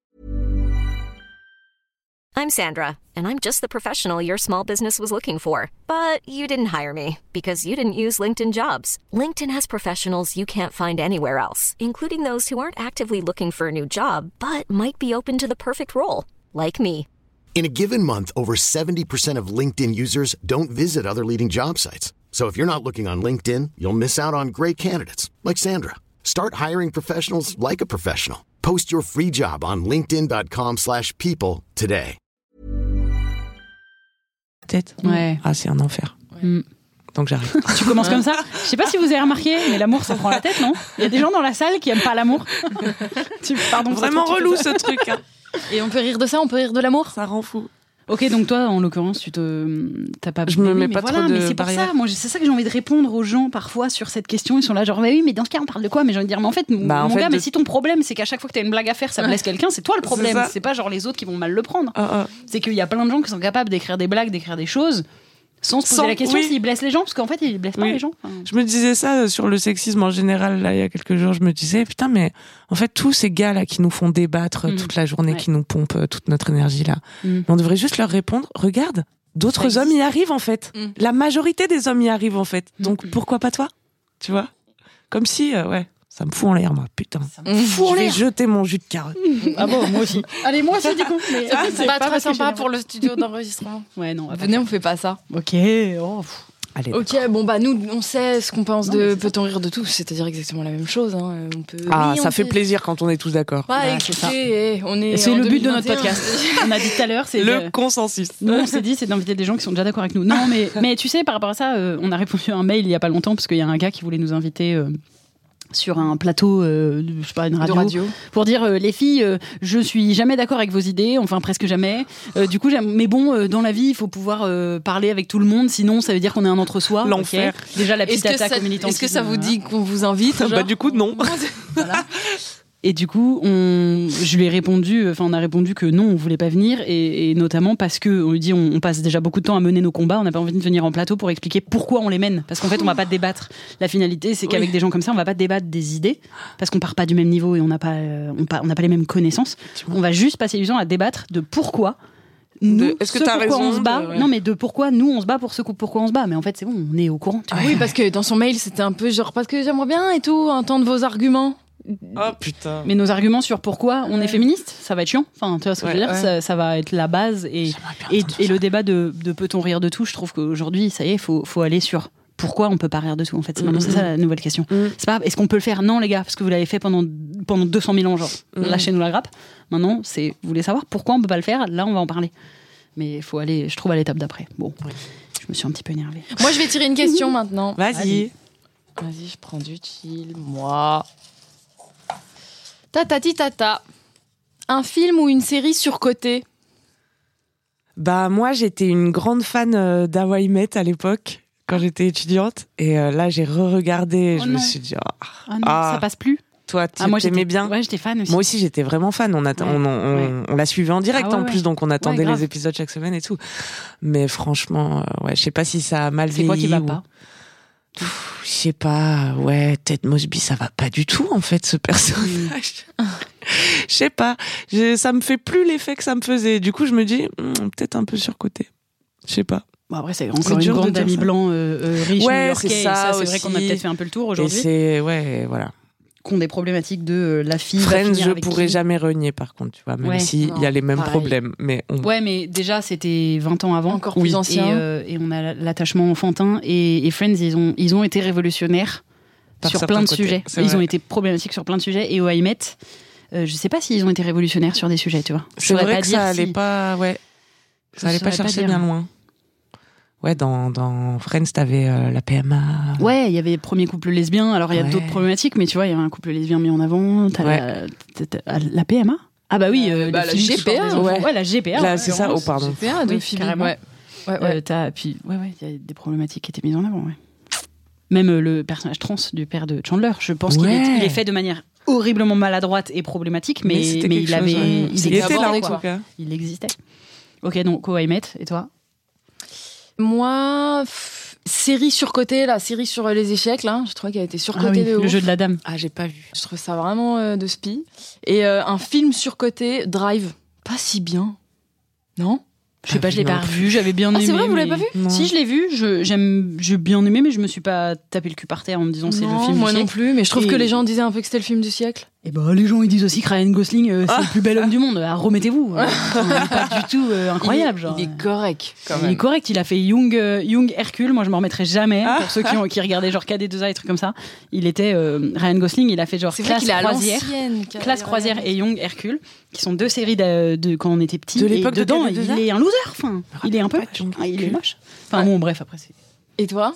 I'm Sandra, and I'm just the professional your small business was looking for. But you didn't hire me, because you didn't use LinkedIn Jobs. LinkedIn has professionals you can't find anywhere else, including those who aren't actively looking for a new job, but might be open to the perfect role, like me. In a given month, over 70% of LinkedIn users don't visit other leading job sites. So if you're not looking on LinkedIn, you'll miss out on great candidates like Sandra. Start hiring professionals like a professional. Post your free job on linkedin.com/people today. Tête. Ouais. Ah, c'est un enfer. Ouais. Donc j'arrête. Tu commences comme ça ? Je sais pas si vous avez remarqué, mais l'amour, ça prend la tête, non ? Il y a des gens dans la salle qui aiment pas l'amour. Pardon. Vraiment relou ce truc. Hein. Et on peut rire de ça, on peut rire de l'amour ? Ça rend fou. Ok, donc toi, en l'occurrence, t'as pas. Je me mets pas voilà, trop de mais c'est barrières. pour ça. Moi, c'est ça que j'ai envie de répondre aux gens parfois sur cette question. Ils sont là, genre, bah oui, mais dans ce cas, on parle de quoi ? Mais j'ai envie de dire, mais en fait, mon gars, mais si ton problème, c'est qu'à chaque fois que t'as une blague à faire, ça blesse quelqu'un, c'est toi le problème. C'est pas genre les autres qui vont mal le prendre. C'est qu'il y a plein de gens qui sont capables d'écrire des blagues, d'écrire des choses. Sans se poser la question s'ils blessent les gens, parce qu'en fait, ils blessent pas les gens. Enfin... Je me disais ça sur le sexisme en général, là, il y a quelques jours. Je me disais, putain, mais en fait, tous ces gars-là qui nous font débattre toute la journée, qui nous pompent toute notre énergie, là, on devrait juste leur répondre, regarde, d'autres hommes y arrivent, en fait. La majorité des hommes y arrivent, en fait. Donc, pourquoi pas toi ? Tu vois ? Comme si, ça me fout en l'air, moi, putain. Ça me fout en l'air. Je vais jeter mon jus de carotte. Ah bon, moi aussi. Allez, moi aussi, du coup. Mais c'est pas très sympa pour le studio d'enregistrement. Ouais, non. Venez, on fait pas ça. Ok. Allez, ok, bon bah nous on sait ce qu'on pense de Peut-on rire de tout, c'est-à-dire exactement la même chose. Hein. On peut. Ça fait plaisir quand on est tous d'accord. Ouais, c'est ça. On est. Et c'est le but de notre podcast. On a dit tout à l'heure, c'est le consensus. Nous, on s'est dit, c'est d'inviter des gens qui sont déjà d'accord avec nous. Non, mais tu sais, par rapport à ça, on a répondu à un mail il y a pas longtemps parce qu'il y a un gars qui voulait nous inviter. Sur un plateau, je sais pas, une radio. Pour dire les filles, je suis jamais d'accord avec vos idées, enfin presque jamais. Du coup, mais bon, dans la vie, il faut pouvoir parler avec tout le monde, sinon ça veut dire qu'on est un entre-soi. L'enfer. Okay. Déjà la petite attaque au militantisme. Est-ce que ça vous dit qu'on vous invite Bah du coup non. Voilà. Et du coup, je lui ai répondu, on a répondu que non, on voulait pas venir, et notamment parce que on lui dit, on passe déjà beaucoup de temps à mener nos combats, on n'a pas envie de venir en plateau pour expliquer pourquoi on les mène, parce qu'en fait, on va pas débattre. La finalité, c'est qu'avec des gens comme ça, on va pas débattre des idées, parce qu'on part pas du même niveau et on n'a pas les mêmes connaissances. On va juste passer du temps à débattre de pourquoi. Est-ce que t'as raison on se bat Non, mais de pourquoi nous on se bat pour pourquoi on se bat. Mais en fait, c'est bon, on est au courant. Oui, parce que dans son mail, c'était un peu genre parce que j'aimerais bien et tout entendre vos arguments. Oh putain. Mais nos arguments sur pourquoi on est féministe, ça va être chiant. Enfin, tu vois ce que je veux dire, ça va être la base et le débat de peut-on rire de tout. Je trouve qu'aujourd'hui, ça y est, faut aller sur pourquoi on peut pas rire de tout. En fait, c'est ça la nouvelle question. C'est pas est-ce qu'on peut le faire ? Non, les gars, parce que vous l'avez fait pendant 200 000 ans, genre lâchez-nous la grappe. Maintenant, c'est vous voulez savoir pourquoi on peut pas le faire ? Là, on va en parler. Mais il faut aller, je trouve, à l'étape d'après. Bon, je me suis un petit peu énervée. Moi, je vais tirer une question maintenant. Vas-y, je prends du chill. Moi. Tatati tata. Un film ou une série surcotée ? Bah moi j'étais une grande fan d'How I Met à l'époque quand j'étais étudiante et là j'ai re-regardé et je me suis dit ça passe plus. Toi, moi, t'aimais bien? Ouais, j'étais fan aussi. Moi aussi, j'étais vraiment fan. On l'a suivi en direct en plus, donc on attendait les épisodes chaque semaine et tout. Mais franchement, je sais pas si ça a mal vieilli. C'est quoi qui va pas? Je sais pas, Ted Mosby, ça va pas du tout en fait ce personnage. Je sais pas, ça me fait plus l'effet que ça me faisait. Du coup, je me dis peut-être un peu surcoté. Je sais pas. Bon, après, c'est encore une bande d'amis blancs riches new-yorkais. C'est ça, c'est vrai qu'on a peut-être fait un peu le tour aujourd'hui. Et c'est voilà. Qui ont des problématiques de la fille. Friends, je pourrais jamais renier par contre, tu vois, même si il y a les mêmes problèmes. Mais mais déjà c'était 20 ans avant, encore plus ancien, et on a l'attachement enfantin. Et Friends, ils ont été révolutionnaires sur plein de sujets. Ils ont été problématiques sur plein de sujets. Et How I Met, je sais pas s'ils ont été révolutionnaires sur des sujets, tu vois. C'est vrai que ça allait pas, ça allait pas chercher bien loin. Ouais, dans Friends, t'avais la PMA. Ouais, il y avait le premier couple lesbien. Alors, il y a d'autres problématiques, mais tu vois, il y avait un couple lesbien mis en avant. T'as la PMA. Ah bah oui, la GPA. Ouais, la GPA. Là, c'est ça. Oh, pardon. GPA de Phoebe. Carrément. Puis, il y a des problématiques qui étaient mises en avant, Même le personnage trans du père de Chandler, je pense qu'il est fait de manière horriblement maladroite et problématique, mais il était là, en tout cas. Il existait. Ok, donc, How I Met, et toi? Moi, série surcotée, la série sur les échecs, là, je trouve qu'elle a été surcotée de ouf. Le jeu de la dame. Ah, j'ai pas vu. Je trouve ça vraiment de spi. Et un film surcoté, Drive, pas si bien. Non? Je sais pas, je l'ai pas revu, j'avais bien aimé. Ah, c'est vrai, vous l'avez pas vu? Non. Si, je l'ai vu, j'ai bien aimé, mais je me suis pas tapé le cul par terre en me disant c'est le film du siècle. Moi non plus, mais je trouve que les gens disaient un peu que c'était le film du siècle. Et les gens ils disent aussi que Ryan Gosling c'est le plus bel homme du monde. Remettez-vous. Il est pas du tout incroyable. Il est correct quand même. Il est correct, il a fait Young Hercule, moi je m'en remettrai jamais. Pour ceux qui regardaient genre KD2A et trucs comme ça. Il était Ryan Gosling, il a fait genre Classe Croisière et Young Hercule, qui sont deux séries de quand on était petits. De l'époque dedans, de il est un loser. Enfin, il est un peu. Il est moche. Enfin bon, bref, après c'est. Et toi?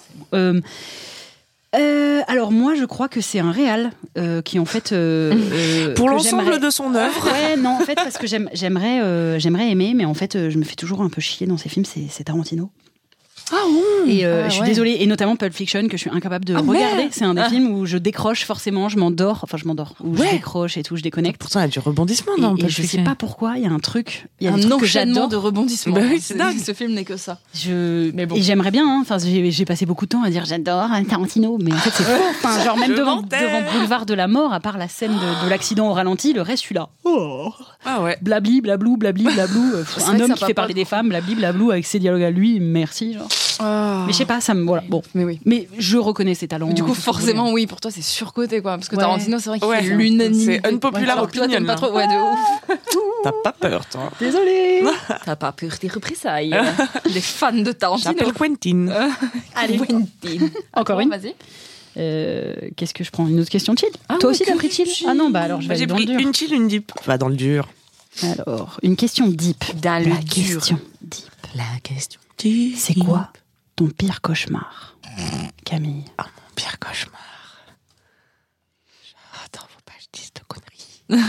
Alors moi je crois que c'est un réal qui en fait pour l'ensemble de son œuvre. Ouais, non, en fait parce que j'aimerais aimer, mais en fait je me fais toujours un peu chier dans ces films, c'est Tarantino. Ah oui. Et je suis désolée, et notamment Pulp Fiction que je suis incapable de regarder. Merde. C'est un des films où je décroche forcément, je m'endors, où je décroche et tout, je déconnecte. Pourtant il y a du rebondissement dans Pulp Fiction. Je sais pas pourquoi, il y a un truc, il y a un des trucs que enchaînement j'adore. de rebondissements. Bah oui, c'est dingue. Ce film n'est que ça. Mais bon. Et j'aimerais bien, enfin j'ai passé beaucoup de temps à dire j'adore Tarantino, mais en fait c'est faux. Enfin genre même devant Boulevard de la Mort, à part la scène de l'accident au ralenti, le reste je suis là. Ah ouais. Blabli, blablou, un homme qui fait parler des femmes, blabli, blablou avec ses dialogues à lui, merci genre. Mais je sais pas, ça me voilà. Bon, mais oui. Mais je reconnais ses talents. Du coup, forcément, oui, pour toi, c'est surcoté, quoi. Parce que Tarantino, c'est vrai qu'il fait l'unanimité. C'est unpopular opinion. Toi, t'aimes pas trop. Ouais, de ouf. T'as pas peur, toi. Désolée. T'as pas peur des représailles. Les fans de Tarantino. J'appelle Quentin. Allez, Quentin. Encore une. Vas-y. Qu'est-ce que je prends? Une autre question chill? Toi aussi, t'as pris chill? Ah non, bah alors je vais aller dans le dur. J'ai pris une chill, une deep. Va dans le dur. Alors, une question deep. Dans le dur. La question deep. C'est quoi ton pire cauchemar, Camille? Ah, mon pire cauchemar. Attends, faut pas que je dise de conneries.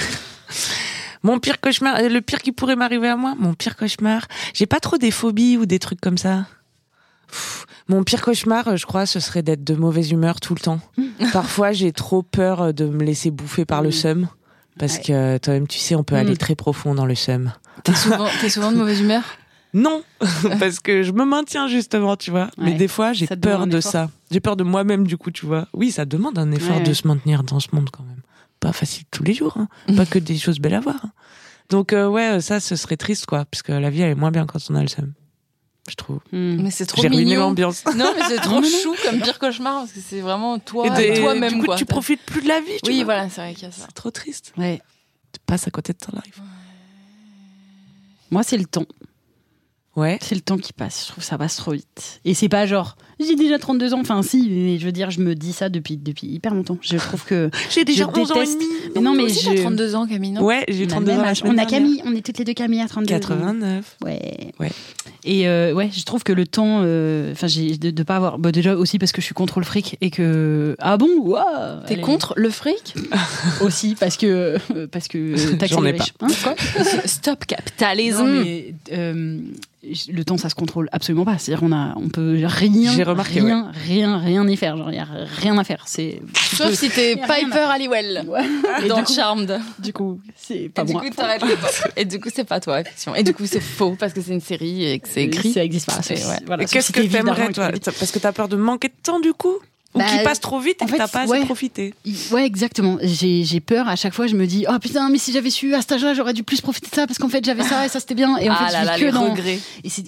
Mon pire cauchemar, le pire qui pourrait m'arriver à moi, mon pire cauchemar. J'ai pas trop des phobies ou des trucs comme ça. Mon pire cauchemar, je crois, ce serait d'être de mauvaise humeur tout le temps. Parfois, j'ai trop peur de me laisser bouffer par le seum. Parce que toi-même, tu sais, on peut aller très profond dans le seum. T'es souvent de mauvaise humeur? Non, parce que je me maintiens justement, tu vois. Mais des fois, j'ai peur de ça. J'ai peur de moi-même, du coup, tu vois. Oui, ça demande un effort de se maintenir dans ce monde quand même. Pas facile tous les jours, hein. Pas que des choses belles à voir. Hein. Donc ça, ce serait triste, quoi. Parce que la vie, elle est moins bien quand on a le seum. Je trouve. Mais c'est trop J'ai mignon. ruiné l'ambiance. Non, mais c'est trop chou comme pire cauchemar, parce que c'est vraiment toi-même, du coup, quoi. tu profites plus de la vie, tu vois. Oui, voilà, c'est vrai qu'il y a ça. C'est trop triste. Ouais. Tu passes à côté de ton life. Moi, c'est le temps. Ouais. C'est le temps qui passe. Je trouve que ça passe trop vite. Et c'est pas genre, j'ai déjà 32 ans. Enfin, si, mais je veux dire, je me dis ça depuis hyper longtemps. Je trouve que. J'ai déjà 11 ans et demi. Mais non, mais aussi, t'as 32 ans, Camille, non? Ouais, j'ai 32 ans. On a Camille, on est toutes les deux Camille à 32 89. Ouais. Ouais. Et je trouve que le temps, enfin, j'ai de pas avoir. Bah, déjà aussi parce que je suis contre le fric et que. Ah bon, waouh. T'es contre le fric? Aussi parce que taxer J'en ai les pas. riches. Hein, quoi? Stop capitalisme. Non, mais, le temps, ça se contrôle absolument pas. C'est-à-dire, on peut rien y faire. Genre, il y a rien à faire. Sauf si t'es Piper Halliwell. Ouais. Dans Charmed. Du coup, c'est pas et moi. Du coup, t'arrêtes le temps. Et du coup, c'est pas toi, effectivement. Et du coup, c'est faux parce que c'est une série et que c'est écrit. Ça existe pas. Voilà, qu'est-ce que t'aimerais, toi? Parce que t'as peur de manquer de temps, du coup? Ou qu'il passe trop vite et que t'as pas assez profité. Ouais, exactement. J'ai peur. À chaque fois, je me dis, oh putain, mais si j'avais su à cet âge-là, j'aurais dû plus profiter de ça parce qu'en fait, j'avais ça et ça, c'était bien. Et en fait, je vis que dans regrets.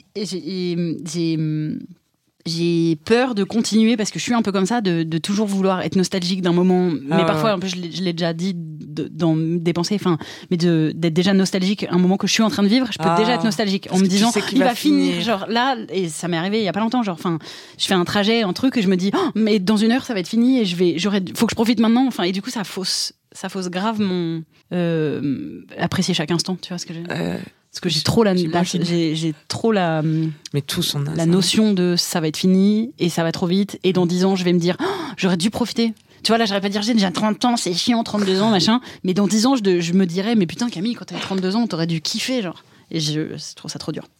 J'ai peur de continuer parce que je suis un peu comme ça, de toujours vouloir être nostalgique d'un moment. Mais parfois, un peu, je l'ai déjà dit dans des pensées, mais d'être déjà nostalgique un moment que je suis en train de vivre, je peux déjà être nostalgique en me disant, il va finir. Genre là, et ça m'est arrivé il y a pas longtemps, je fais un trajet, un truc, et je me dis, oh, mais dans 1 heure, ça va être fini et faut que je profite maintenant. Et du coup, ça fausse grave mon, apprécier chaque instant, tu vois ce que j'ai parce que j'ai trop la mais tous on a la notion de ça va être fini et ça va trop vite et dans 10 ans je vais me dire j'aurais dû profiter. Tu vois, là j'aurais pas dire j'ai déjà 30 ans, c'est chiant, 32 ans machin, mais dans 10 ans je me dirais mais putain Camille, quand t'avais 32 ans t'aurais dû kiffer, genre. Et je trouve ça trop dur.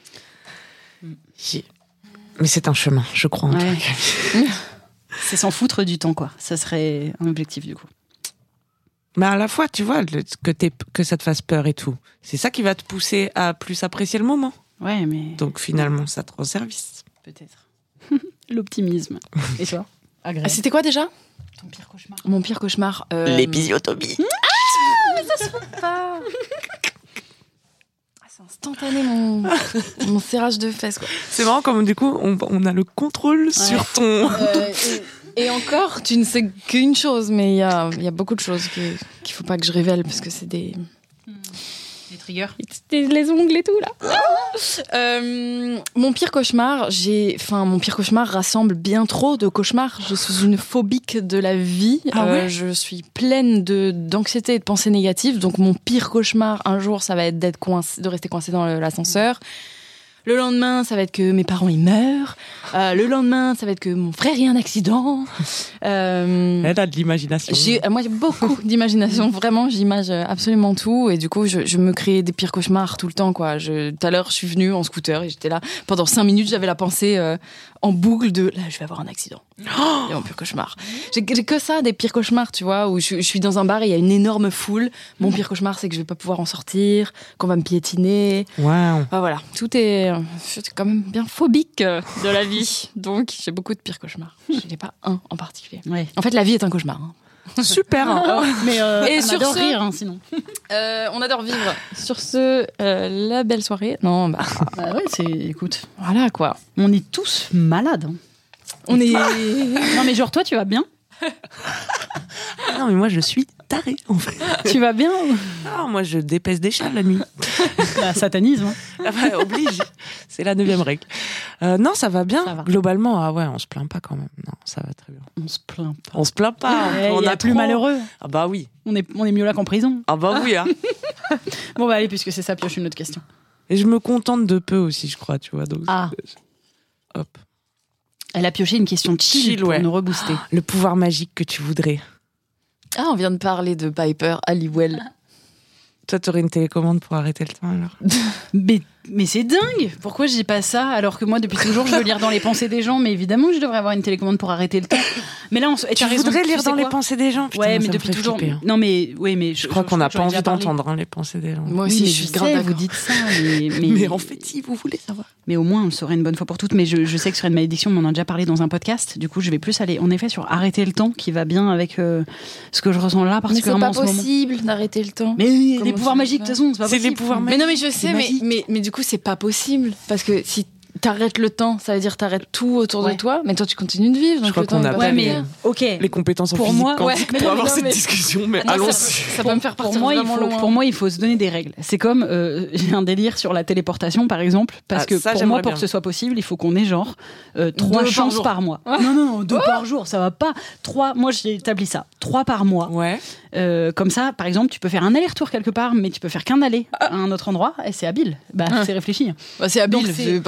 Mais c'est un chemin, je crois, en tout cas. C'est s'en foutre du temps, quoi. Ça serait un objectif du coup. Mais à la fois, tu vois, que ça te fasse peur et tout, c'est ça qui va te pousser à plus apprécier le moment. Ouais, mais... Donc finalement, ça te rend service. Peut-être. L'optimisme. Et toi? C'était quoi déjà? Ton pire cauchemar. Mon pire cauchemar. L'épisiotomie. Mais ça se fait pas. C'est instantané mon serrage de fesses, quoi. C'est marrant comme du coup, on a le contrôle sur ton... Et encore, tu ne sais qu'une chose, mais il y a beaucoup de choses qu'il faut pas que je révèle parce que c'est des triggers, les ongles et tout là. Mon pire cauchemar, mon pire cauchemar rassemble bien trop de cauchemars. Je suis une phobique de la vie. Je suis pleine d'anxiété et de pensées négatives. Donc mon pire cauchemar un jour, ça va être de rester coincée dans l'ascenseur. Le lendemain, ça va être que mes parents ils meurent. Le lendemain, ça va être que mon frère ait un accident. Elle a de l'imagination. Moi, j'ai beaucoup d'imagination. Vraiment, j'imagine absolument tout. Et du coup, je me crée des pires cauchemars tout le temps, quoi. Tout à l'heure, je suis venue en scooter et j'étais là. Pendant 5 minutes, j'avais la pensée en boucle de là, je vais avoir un accident. C'est mon pire cauchemar. J'ai que ça, des pires cauchemars, tu vois, où je suis dans un bar et il y a une énorme foule. Mon pire cauchemar, c'est que je vais pas pouvoir en sortir, qu'on va me piétiner. Wow. Voilà, tout est... Je suis quand même bien phobique de la vie. Donc, j'ai beaucoup de pires cauchemars. Je n'ai pas un en particulier. Ouais. En fait, la vie est un cauchemar. Hein. Super. Mais et on sur adore ce, rire, hein, sinon. On adore vivre. Sur ce, la belle soirée. Non, écoute. Voilà, quoi. On est tous malades. Hein. On est... Non, mais genre, toi, tu vas bien? Non, mais moi, je suis tarée, en fait. Tu vas bien? Moi, je dépèse des chats la nuit. Satanisme. Oblige. C'est la 9e règle. Non, ça va bien. Ça va. Globalement, on se plaint pas quand même. Non, ça va très bien. On se plaint pas. On se plaint pas. On a plus malheureux. Ah bah oui. On est mieux là qu'en prison. Ah bah oui. Hein. Bon bah allez, puisque c'est ça, pioche une autre question. Et je me contente de peu aussi, je crois, tu vois. Donc, hop. Elle a pioché une question chill pour nous rebooster. Le pouvoir magique que tu voudrais. Ah, on vient de parler de Piper Halliwell. Toi, t'aurais une télécommande pour arrêter le temps, alors? Mais c'est dingue! Pourquoi je dis pas ça alors que moi, depuis toujours, je veux lire dans les pensées des gens, mais évidemment que je devrais avoir une télécommande pour arrêter le temps. Mais là, tu voudrais lire dans les pensées des gens? Putain, ouais, mais depuis toujours. Flipper, hein. Non, mais je crois qu'on n'a pas envie d'entendre les pensées des gens. Moi aussi, je suis grave d'accord. Vous dites ça, mais en fait, si vous voulez savoir. Mais au moins, on le saurait une bonne fois pour toutes. Mais je sais que sur une malédiction, on en a déjà parlé dans un podcast. Du coup, je vais plus aller, en effet, sur arrêter le temps, qui va bien avec ce que je ressens là, particulièrement en ce moment. Mais c'est pas possible d'arrêter le temps. Mais les pouvoirs magiques, de toute façon, c'est pas possible. C'est les pouvoirs magiques. Mais non, mais je sais, mais du coup, c'est pas possible. Parce que si t'arrêtes le temps, ça veut dire t'arrêtes tout autour de toi, mais toi tu continues de vivre. Donc je crois qu'on a pas les compétences en physique quantique pour avoir cette discussion, mais allons-y. Ça peut me faire partir vraiment loin. Pour moi, il faut se donner des règles. C'est comme, j'ai un délire sur la téléportation, par exemple, parce que pour moi, pour que ce soit possible, il faut qu'on ait genre 3 chances par mois. Non, 2 par jour, ça va pas. 3, moi j'ai établi ça, 3 par mois. Ouais. Comme ça, par exemple, tu peux faire un aller-retour quelque part, mais tu peux faire qu'un aller à un autre endroit, et c'est habile. C'est réfléchi. C'est habile, c'est pas très sympa.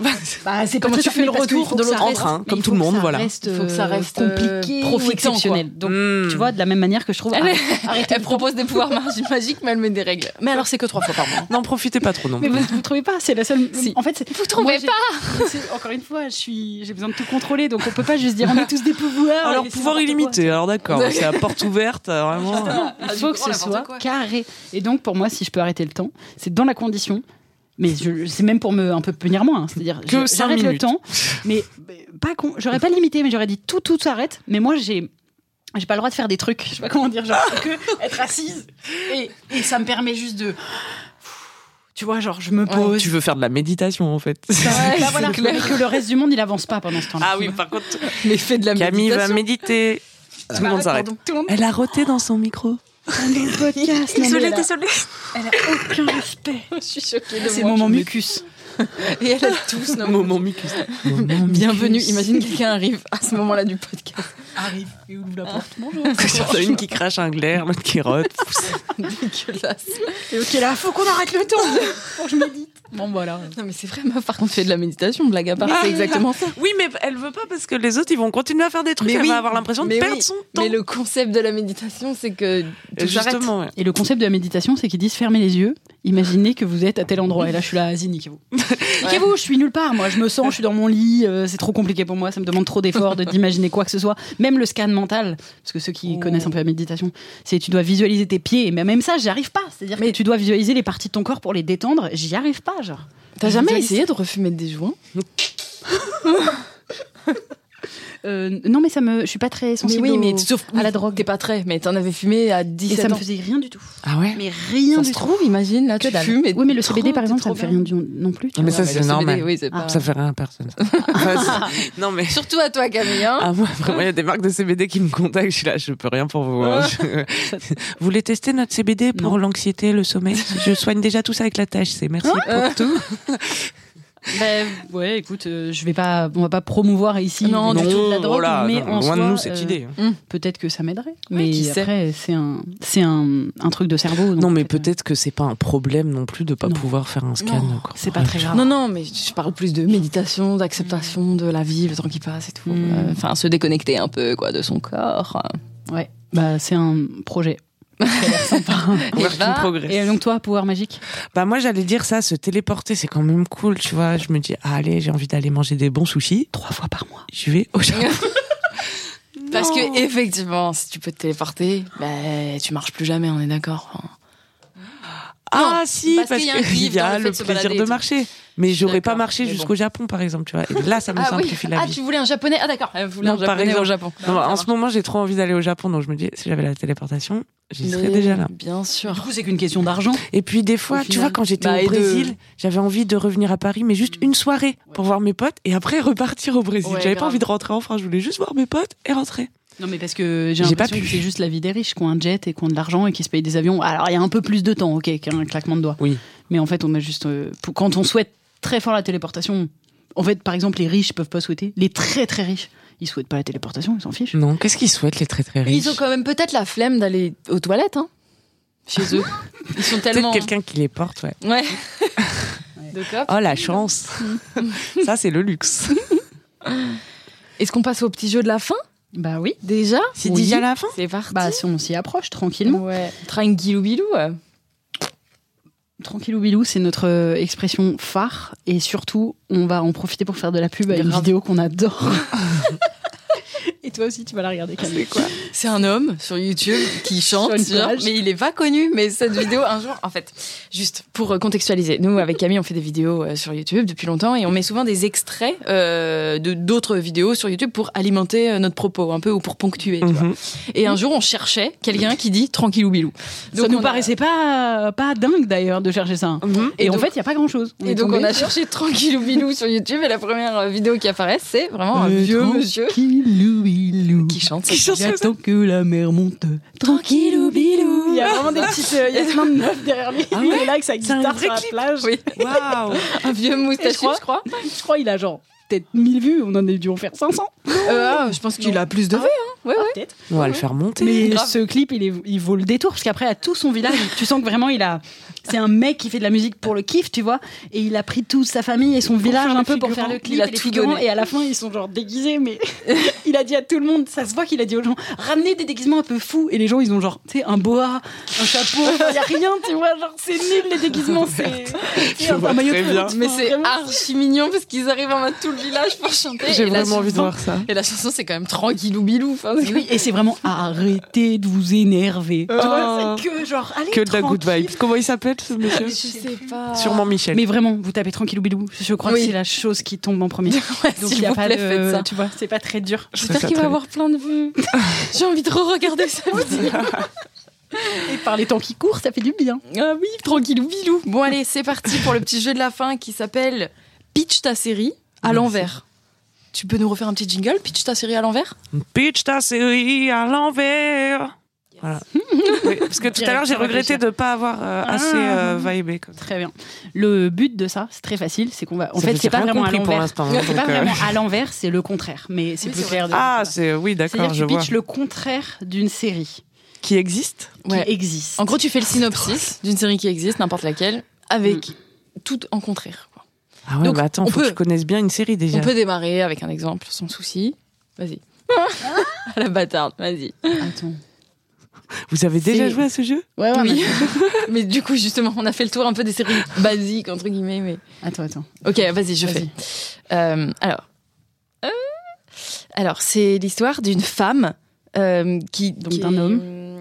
Bah, c'est Comment pas tu tout- fais le mais parce qu'il retour faut de que ça l'autre reste- en train, mais comme il tout faut le monde, que ça voilà. reste, Il faut que ça reste, compliqué, profitant, exceptionnel. quoi. Donc, tu vois, de la même manière que je trouve. Arrêtez. Elle propose des pouvoirs magiques, mais elle met des règles. Mais alors, c'est que 3 fois par mois. N'en profitez pas trop non Mais plus. vous trouvez pas? C'est la seule. Si. En fait, c'est... Vous trouvez pas? Encore une fois, j'ai besoin de tout contrôler, donc on peut pas juste dire on a tous des pouvoirs. Alors et c'est pouvoir n'importe illimité, alors d'accord, c'est la porte ouverte, vraiment. quoi. Il faut que ce soit carré. Et donc pour moi, si je peux arrêter le temps, c'est dans la condition. Mais c'est même pour me un peu punir moins, hein. C'est-à-dire Que 5 j'arrête le minutes. temps, mais pas con. J'aurais pas limité, mais j'aurais dit tout s'arrête. Mais moi j'ai pas le droit de faire des trucs. Je sais pas comment dire, genre que être assise et ça me permet juste de, tu vois, genre je me pose. Tu veux faire de la méditation en fait. Là, voilà, mais que le reste du monde il avance pas pendant ce temps-là. Ah oui, par contre, L'effet de la Camille va méditation. méditer. Tout le monde s'arrête. Tout le monde Elle a roté dans son micro. le podcast. Non, mais désolée. elle a aucun respect. Je suis choquée de C'est moi. moment mucus. Et elle a tous nos Moment mucus. Bienvenue. Imagine quelqu'un arrive à ce moment-là du podcast. Arrive et ouvre la porte. Bonjour. T'as une qui crache un glaire, l'autre qui rote. Dégueulasse. Et ok, là, faut qu'on arrête le temps. Faut que je médite. Bon, voilà. Non, mais c'est vrai, meuf, par contre, fait de la méditation, blague à part. C'est exactement ça. Oui, mais elle veut pas parce que les autres ils vont continuer à faire des trucs. Mais Elle oui, va avoir l'impression de mais perdre oui, son temps. Mais le concept de la méditation, c'est que tout s'arrête. Justement, ouais. Et le concept de la méditation, c'est qu'ils disent fermez les yeux, imaginez que vous êtes à tel endroit. Et là, je suis là, vas-y, niquez-vous. Niquez-vous, je suis nulle part. Moi, je me sens, je suis dans mon lit, c'est trop compliqué pour moi, ça me demande trop d'efforts d'imaginer quoi que ce soit. Même le scan mental, parce que ceux qui connaissent un peu la méditation, c'est tu dois visualiser tes pieds. Mais même ça, j'y arrive pas. C'est-à-dire que tu dois visualiser les parties de ton corps pour les détendre. J'y arrive pas, genre. T'as jamais Visualise. essayé de refumer des joints? Non, mais je suis pas très sensible sauf à la drogue. T'es pas très, mais t'en avais fumé à Et 17 ça me ans. faisait rien du tout. Ah ouais. Mais rien Ça du se tout. trouve, imagine, là, tu Que dalle. fumes. Et Oui, mais le CBD, trop, par exemple, t'es ça me trop fait bien. rien non plus. tu Mais vois. ça, c'est le CBD, normal. oui, c'est pas... Ça fait rien à personne. Non mais. Surtout à toi, Camille. Hein. Ah moi vraiment il y a des marques de CBD qui me contactent, je suis là, je peux rien pour vous. Hein. Vous voulez tester notre CBD pour l'anxiété, le sommeil? Je soigne déjà tout ça avec la THC, merci pour tout. Ben, ouais, écoute, on va pas promouvoir ici Non, du tout de la drogue, voilà, mais non, en loin soi, de nous cette idée. peut-être que ça m'aiderait. Mais qui sait. après, c'est un truc de cerveau. donc Non mais peut-être, peut-être que c'est pas un problème non plus de pas Non. pouvoir faire un scan. Non, quoi. c'est pas très grave. Non, mais je parle plus de méditation, d'acceptation de la vie, le temps qui passe et tout. Enfin, se déconnecter un peu, quoi, de son corps. Ouais, bah c'est un projet. Ça a l'air sympa. Work in progress. Et donc toi, pouvoir magique? Bah moi j'allais dire ça, se téléporter c'est quand même cool, tu vois. Je me dis allez, j'ai envie d'aller manger des bons sushis. 3 fois par mois. Je vais au Japon. Parce que, effectivement, si tu peux te téléporter, bah, tu marches plus jamais, on est d'accord. Enfin, Ah si, parce parce qu'il y a un qu'il kiff y dans a le fait le de se plaisir balader de et tout. marcher. Mais j'aurais pas d'accord, marché mais jusqu'au bon. Japon par exemple, tu vois. Et là ça me simplifie la vie. tu voulais un japonais? Ah, d'accord. Vous voulez Non, un par japonais exemple. au Japon. Non, en ce moment, j'ai trop envie d'aller au Japon, donc je me dis, si j'avais la téléportation, j'y serais déjà là. Bien sûr. Du coup, c'est qu'une question d'argent. Et puis, des fois, Au tu final. vois, quand j'étais Bah, au et de- Brésil, j'avais envie de revenir à Paris, mais juste une soirée pour voir mes potes et après repartir au Brésil. Ouais, J'avais pas grave. envie de rentrer en France, je voulais juste voir mes potes et rentrer. Non, mais parce que j'ai J'ai l'impression pas que pu. c'est juste la vie des riches qui ont un jet et qui ont de l'argent et qui se payent des avions. Alors, il y a un peu plus de temps, ok, qu'un claquement de doigts. Oui. Mais en fait, on a juste. Quand on souhaite très fort la téléportation, en fait, par exemple, les riches peuvent pas souhaiter. Les très très riches, ils souhaitent pas la téléportation, ils s'en fichent. Non, qu'est-ce qu'ils souhaitent, les très très riches? Ils ont quand même peut-être la flemme d'aller aux toilettes, hein, chez eux. Ils sont Peut-être tellement. quelqu'un qui les porte, ouais. Ouais. De cop. Oh, la chance. Ça, c'est le luxe. Est-ce qu'on passe au petit jeu de la fin? Bah oui. Déjà? C'est Oui. déjà la fin? C'est parti. Bah, si on s'y approche tranquillement. Ouais. Tranquillou bilou. Tranquillou bilou, c'est notre expression phare. Et surtout, on va en profiter pour faire de la pub à une Grave. vidéo qu'on adore. Et toi aussi, tu vas la regarder, Camille. C'est quoi? C'est un homme sur YouTube qui chante, Sur une genre, plage. mais il est pas connu. Mais cette vidéo, un jour, en fait, juste pour contextualiser, nous avec Camille, on fait des vidéos sur YouTube depuis longtemps et on met souvent des extraits de d'autres vidéos sur YouTube pour alimenter notre propos, un peu ou pour ponctuer. Tu vois. Et un jour, on cherchait quelqu'un qui dit tranquillou bilou. Ça nous on a- paraissait pas dingue d'ailleurs de chercher ça. Et, Et en donc- fait, il n'y a pas grand chose. Et donc on a cherché tranquillou bilou sur YouTube et la première vidéo qui apparaît, c'est vraiment un vieux monsieur bilou. qui chante. Qui chante ça. J'attends que la mer monte. Tranquillou bilou. Il y a vraiment des petites. Il y a plein de meufs derrière lui. Ah ouais, Il est là avec sa un guitare vrai sur la clip. plage. Oui. Waouh! Un vieux moustachu, je crois. Je crois il a genre peut-être 1000 vues. On en a dû en faire 500. Je pense qu'il a plus de vues. Ouais. Peut-être. On va le faire monter. Mais grave. ce clip, il vaut le détour parce qu'après, à tout son village, tu sens que vraiment, c'est un mec qui fait de la musique pour le kiff, tu vois. Et il a pris toute sa famille et son village faire un les peu pour figurants. faire le clip Il a et les tout figurants. donné. Et à la fin, ils sont genre déguisés, mais il a dit à tout le monde, ça se voit qu'il a dit aux gens, ramenez des déguisements un peu fous. Et les gens, ils ont genre, tu sais, un boa, un chapeau, il y a rien, tu vois. Genre, c'est nul les déguisements, Je vois très bien. Mais c'est archi mignon parce qu'ils arrivent en mode tout le village pour chanter. J'ai Et la vraiment envie de chanson- voir ça. Et la chanson, c'est quand même tranquillou bilou. Enfin, Et oui, et c'est vraiment arrêtez de vous énerver. Tu vois, c'est que genre, allez, Que de la good tranquille. vibe. Comment il s'appelle ce monsieur? je sais pas. Sûrement Michel. Mais vraiment, vous tapez tranquillou bilou. Je crois Oui. que c'est la chose qui tombe en premier. Donc s'il il y a vous pas plaît, de, faites ça. tu vois, c'est pas très dur. J'espère ça qu'il va très avoir plein de vues. J'ai envie de re-regarder ça aussi. Et par les temps qui courent, ça fait du bien. Ah oui, tranquillou bilou. Bon allez, c'est parti pour le petit jeu de la fin qui s'appelle Pitch ta série à l'envers. Tu peux nous refaire un petit jingle, Pitch ta série à l'envers? Pitch ta série à l'envers. Voilà. Oui, parce que tout à l'heure, j'ai regretté de ne pas avoir assez vibé. Comme ça. Très bien. Le but de ça, c'est très facile, c'est qu'on va. En Ça fait, veut c'est dire pas rien vraiment à compris pour l'envers. l'instant, hein, C'est pas donc, vraiment à l'envers, c'est le contraire. Mais c'est Oui, plus c'est clair. Ah, oui, d'accord, C'est-à-dire que je tu vois. pitches le contraire d'une série Qui existe? qui Ouais. existe. En gros, tu fais le synopsis d'une série qui existe, n'importe laquelle, avec tout en contraire. Quoi. Ah ouais, Donc, bah attends, on faut que peut- je connaisse bien une série déjà. On peut démarrer avec un exemple, sans souci. Vas-y. À la bâtarde, vas-y. Attends. Vous avez déjà C'est- joué à ce jeu? Ouais, Oui. Mais du coup, justement, on a fait le tour un peu des séries basiques, entre guillemets. Mais... Attends. Ok, vas-y, je Vas-y. fais. Alors, c'est l'histoire d'une femme qui... Donc qui- d'un homme.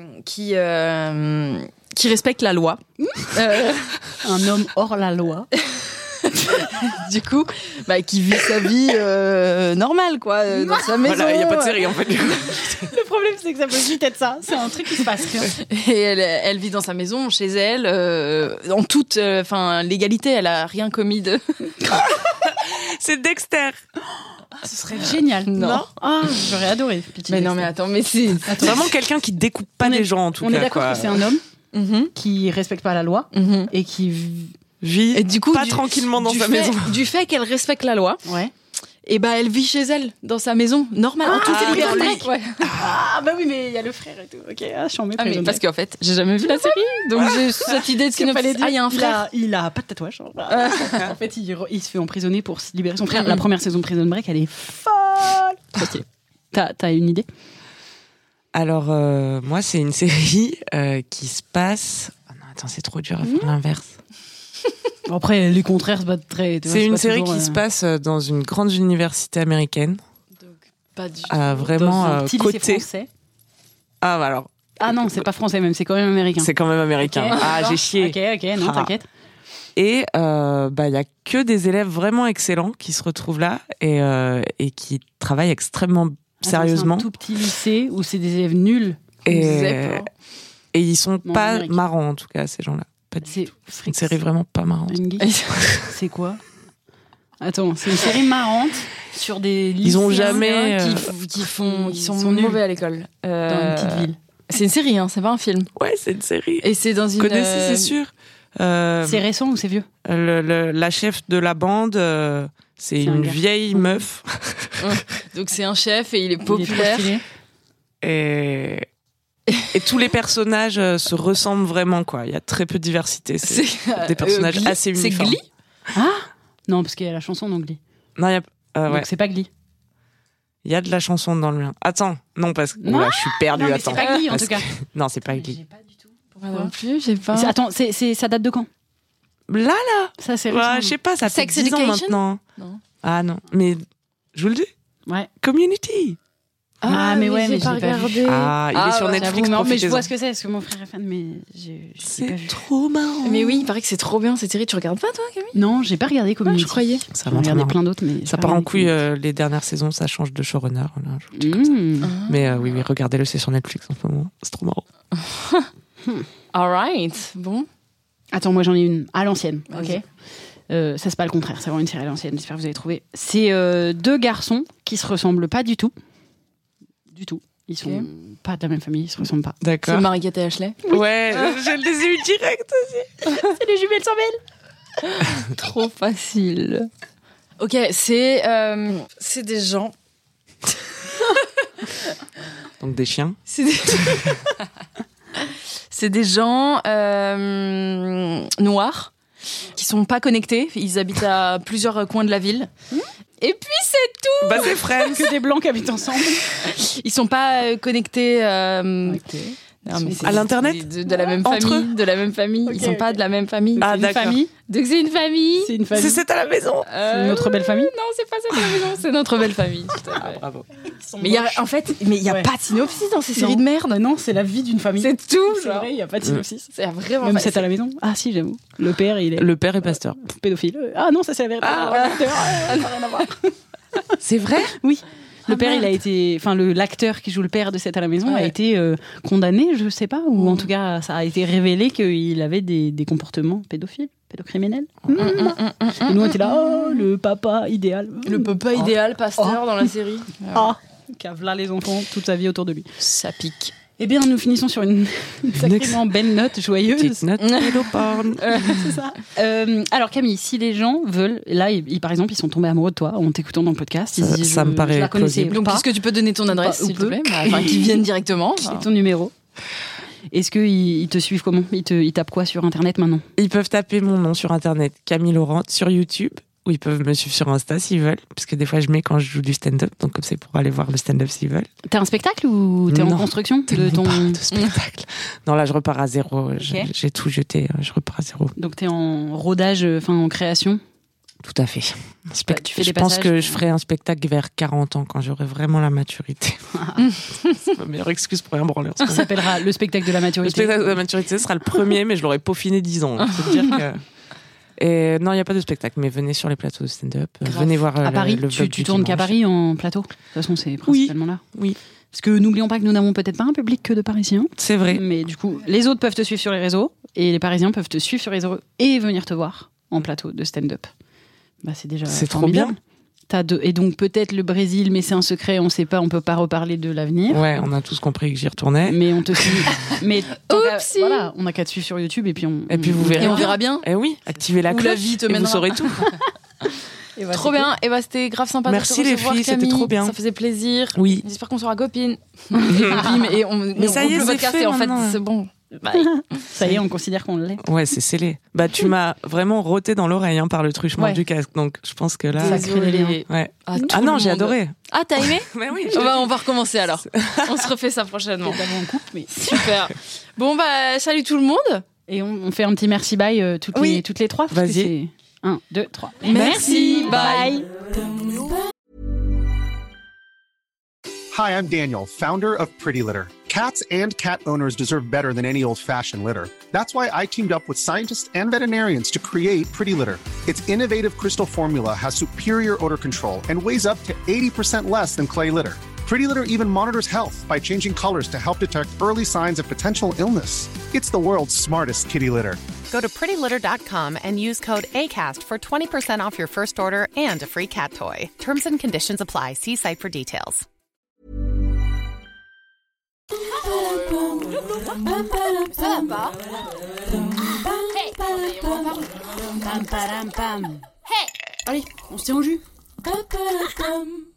qui respecte la loi. Un homme hors la loi. Du coup, qui vit sa vie normale, quoi, dans sa maison. Voilà, il n'y a pas de série en fait. Le problème, c'est que ça peut vite être ça. C'est un truc qui se passe. Et elle vit dans sa maison, chez elle, en toute légalité. Elle a rien commis de. C'est Dexter. Ce serait génial. Non. Ah, j'aurais adoré. Mais non, mais attends, mais c'est. Vraiment quelqu'un qui découpe pas On est- les gens en tout On cas. est d'accord quoi. que c'est un homme Mhm, qui respecte pas la loi mhm. et qui. Vit Et du coup, pas tranquillement dans sa maison. Du fait qu'elle respecte la loi, Ouais. et elle vit chez elle, dans sa maison, normale, en toute c'est liberté. dans le Ouais. Ah, bah oui, mais il y a le frère et tout. Ok, j'en mets Ah, mais parce qu'en fait, j'ai jamais vu la série, donc j'ai cette idée de synopsis. Ah, il y a un frère. Il a pas de tatouage. En fait, il se fait emprisonner pour se libérer son frère. La première saison de Prison Break, elle est folle. Ok. T'as une idée? Alors, moi, c'est une série qui se passe. Oh non, attends, c'est trop dur à faire l'inverse. Après, les contraires, c'est pas très. tu vois, C'est une pas série toujours, qui se passe dans une grande université américaine. Donc, pas du tout. Vraiment dans un petit lycée côté. français. Ah, bah alors, Ah non, c'est pas français même, c'est quand même américain. c'est quand même américain. Ok. Ah, j'ai chié. Ok, non, Ah. t'inquiète. Et il y a que des élèves vraiment excellents qui se retrouvent là et qui travaillent extrêmement sérieusement. C'est un tout petit lycée où c'est des élèves nuls. Et ils sont Non, pas Amérique. marrants en tout cas, ces gens-là. Pas du C'est tout. C'est une série vraiment pas marrante. C'est quoi? Attends, c'est une série marrante sur des lycéens Ils ont jamais qui ils sont sont nuls. mauvais à l'école. dans une petite ville. C'est une série, hein, c'est pas un film. Ouais, c'est une série. Et c'est dans Vous une. connaissez, c'est sûr. C'est récent ou c'est vieux? La chef de la bande, c'est un une gars. vieille meuf. Donc c'est un chef et il est Il est populaire. trop stylé. Et tous les personnages se ressemblent vraiment, quoi. Il y a très peu de diversité. C'est des personnages Glee. assez C'est uniformes. Glee. Non, parce qu'il y a la chanson dans Glee. Non, il y a, ouais. Donc c'est pas Glee. Il y a de la chanson dans le mien. Attends, non, parce que Non. oula, je suis perdue. Non, mais Attends. c'est pas Glee en Parce tout cas. que- Non, c'est pas Glee. pas du tout. Moi non plus, j'ai pas. Attends, ça date de quand? Là, Ça, c'est ouais, récent. je sais pas, ça fait Sex 10 ans Education maintenant. Non. Ah non, mais je vous le dis, Ouais. Community. Ah, mais ouais, mais j'ai pas j'ai pas vu. regardé. Ah, il est sur ouais, Netflix. J'avoue, non, mais je profitez-en. vois ce que c'est, parce que mon frère est fan, mais j'ai pas C'est vu. trop marrant. Mais oui, il paraît que c'est trop bien cette série. Tu regardes pas toi, Camille? Non, j'ai pas regardé Community. je croyais. Ça J'en ai regardé marrant. plein d'autres, mais. Ça part en couille les dernières saisons, ça change de showrunner. Voilà, je vous le dis comme ça. Mais oui, regardez-le, c'est sur Netflix en ce moment. C'est trop marrant. Alright. Bon. Attends, moi j'en ai une à l'ancienne, Vas-y. ok. Ça c'est pas le contraire, c'est vraiment une série à l'ancienne. J'espère que vous avez trouvé. C'est deux garçons qui se ressemblent pas du tout. Du tout. Ils sont Ok. pas de la même famille, ils se ressemblent pas. C'est D'accord. Marie-Kate et Ashley. Ouais, je les ai eu direct aussi. C'est les jumelles sans belle. Trop facile. Ok, c'est des gens. Donc des chiens. C'est des gens noirs qui sont pas connectés. Ils habitent à plusieurs coins de la ville. Et puis c'est tout. Bah c'est Friends. Que des blancs qui habitent ensemble. Ils sont pas connectés. Non, mais c'est- À l'internet de la même Entre famille, de la même famille. Ok, Ils sont pas ok. de la même famille. Ah, Une d'accord. famille. Donc c'est une famille. C'est une famille. C'est à la maison. C'est notre belle famille. Non, c'est pas ça la maison. C'est notre belle famille. Tout à fait. Bravo. Mais il y a en fait, mais il y a Ouais. pas de synopsis dans ces Non. séries de merde. Non, c'est la vie d'une famille. C'est tout. C'est genre. vrai, il n'y a pas de synopsis. C'est vraiment. Même pas- c'est à la maison. Ah si, j'avoue. Le père, il est Le père est pasteur. pédophile. Ah non, ça c'est la vérité. Ça n'a rien à voir. C'est vrai? Oui. Le Ah, père, merde. il a été, enfin l'acteur qui joue le père de C'est à la maison a Ouais. été condamné, je sais pas, ou en tout cas ça a été révélé qu'il avait des comportements pédophiles, pédocriminels. Et nous on était là, oh le papa idéal. Le papa idéal, pasteur dans la série. Ah, qui a v'là les enfants toute sa vie autour de lui. Ça pique. Eh bien, nous finissons sur une sacrément belle note joyeuse. Petite note pédoporn. C'est ça. Alors Camille, si les gens veulent, là, par exemple, ils sont tombés amoureux de toi en t'écoutant dans le podcast, ils se disent, Ça me paraît je la connaissais plausible. Donc, pas. est-ce que tu peux donner ton adresse, Ou s'il te peu. plaît Enfin, qu'ils viennent directement. Et ton numéro. Est-ce qu'ils te suivent comment ils tapent quoi sur Internet maintenant? Ils peuvent taper mon nom sur internet, Camille Laurent, sur YouTube, ou ils peuvent me suivre sur Insta s'ils veulent, parce que des fois je mets quand je joue du stand-up, donc comme c'est pour aller voir le stand-up s'ils veulent. T'as un spectacle ou t'es en Non, construction de Tellement ton... pas de spectacle. Non, là je repars à zéro. Ok. J'ai tout jeté, je repars à zéro. Donc t'es en rodage, enfin en création. Tout à fait. Tu fais des Je pense passages que je ferai un spectacle vers 40 ans, quand j'aurai vraiment la maturité. C'est ma meilleure excuse pour rien branler. en ce Ça moment. s'appellera le spectacle de la Le maturité. spectacle de la maturité sera le premier, mais je l'aurai peaufiné 10 ans. Faut dire que... Et non, il n'y a pas de spectacle, mais venez sur les plateaux de stand-up. Venez voir À Paris, le vlog tu du tournes qu'à dimanche. Paris en plateau. De toute façon, c'est principalement là. Oui, Parce que n'oublions pas que nous n'avons peut-être pas un public que de Parisiens. c'est vrai. Mais du coup, les autres peuvent te suivre sur les réseaux et les Parisiens peuvent te suivre sur les réseaux et venir te voir en plateau de stand-up. Bah, c'est déjà C'est trop formidable. bien. Et donc peut-être le Brésil, mais c'est un secret, on sait pas, on peut pas reparler de l'avenir. Ouais, on a tous compris que j'y retournais. Mais on te suit. Mais Oupsie. voilà, on a qu'à te suivre sur YouTube et puis Et puis vous verrez. Et on verra bien. Eh oui, activez la Où cloche la vie te et vous mènera. saurez tout. Et voilà, Trop c'est bien. Et bah, c'était grave sympa Merci, de te les recevoir, filles, c'était Camille. trop bien. Ça faisait plaisir. Oui. J'espère qu'on sera copines. Et bim, et Mais ça y est, le c'est podcast fait et en fait, maintenant. c'est bon. Bye. cool. Ça y est, on considère qu'on l'est. Ouais, c'est scellé. Bah, tu m'as vraiment roté dans l'oreille par le truchement Ouais. du casque. Donc, je pense que là. Ça crée des liens. Ouais. Ah, tout Ah le non, j'ai monde. adoré. Ah, t'as aimé Mais oui. Bah, on va recommencer alors. On se refait ça prochainement. D'abord en couple, mais... Super. Bon, bah, salut tout le monde. Et on fait un petit merci bye toutes les trois. parce que Vas-y. c'est 1, 2, 3. Merci, bye. Hi, I'm Daniel, founder of Pretty Litter. Cats and cat owners deserve better than any old-fashioned litter. That's why I teamed up with scientists and veterinarians to create Pretty Litter. Its innovative crystal formula has superior odor control and weighs up to 80% less than clay litter. Pretty Litter even monitors health by changing colors to help detect early signs of potential illness. It's the world's smartest kitty litter. Go to prettylitter.com and use code ACAST for 20% off your first order and a free cat toy. Terms and conditions apply. See site for details. Allez, on se tient au jus.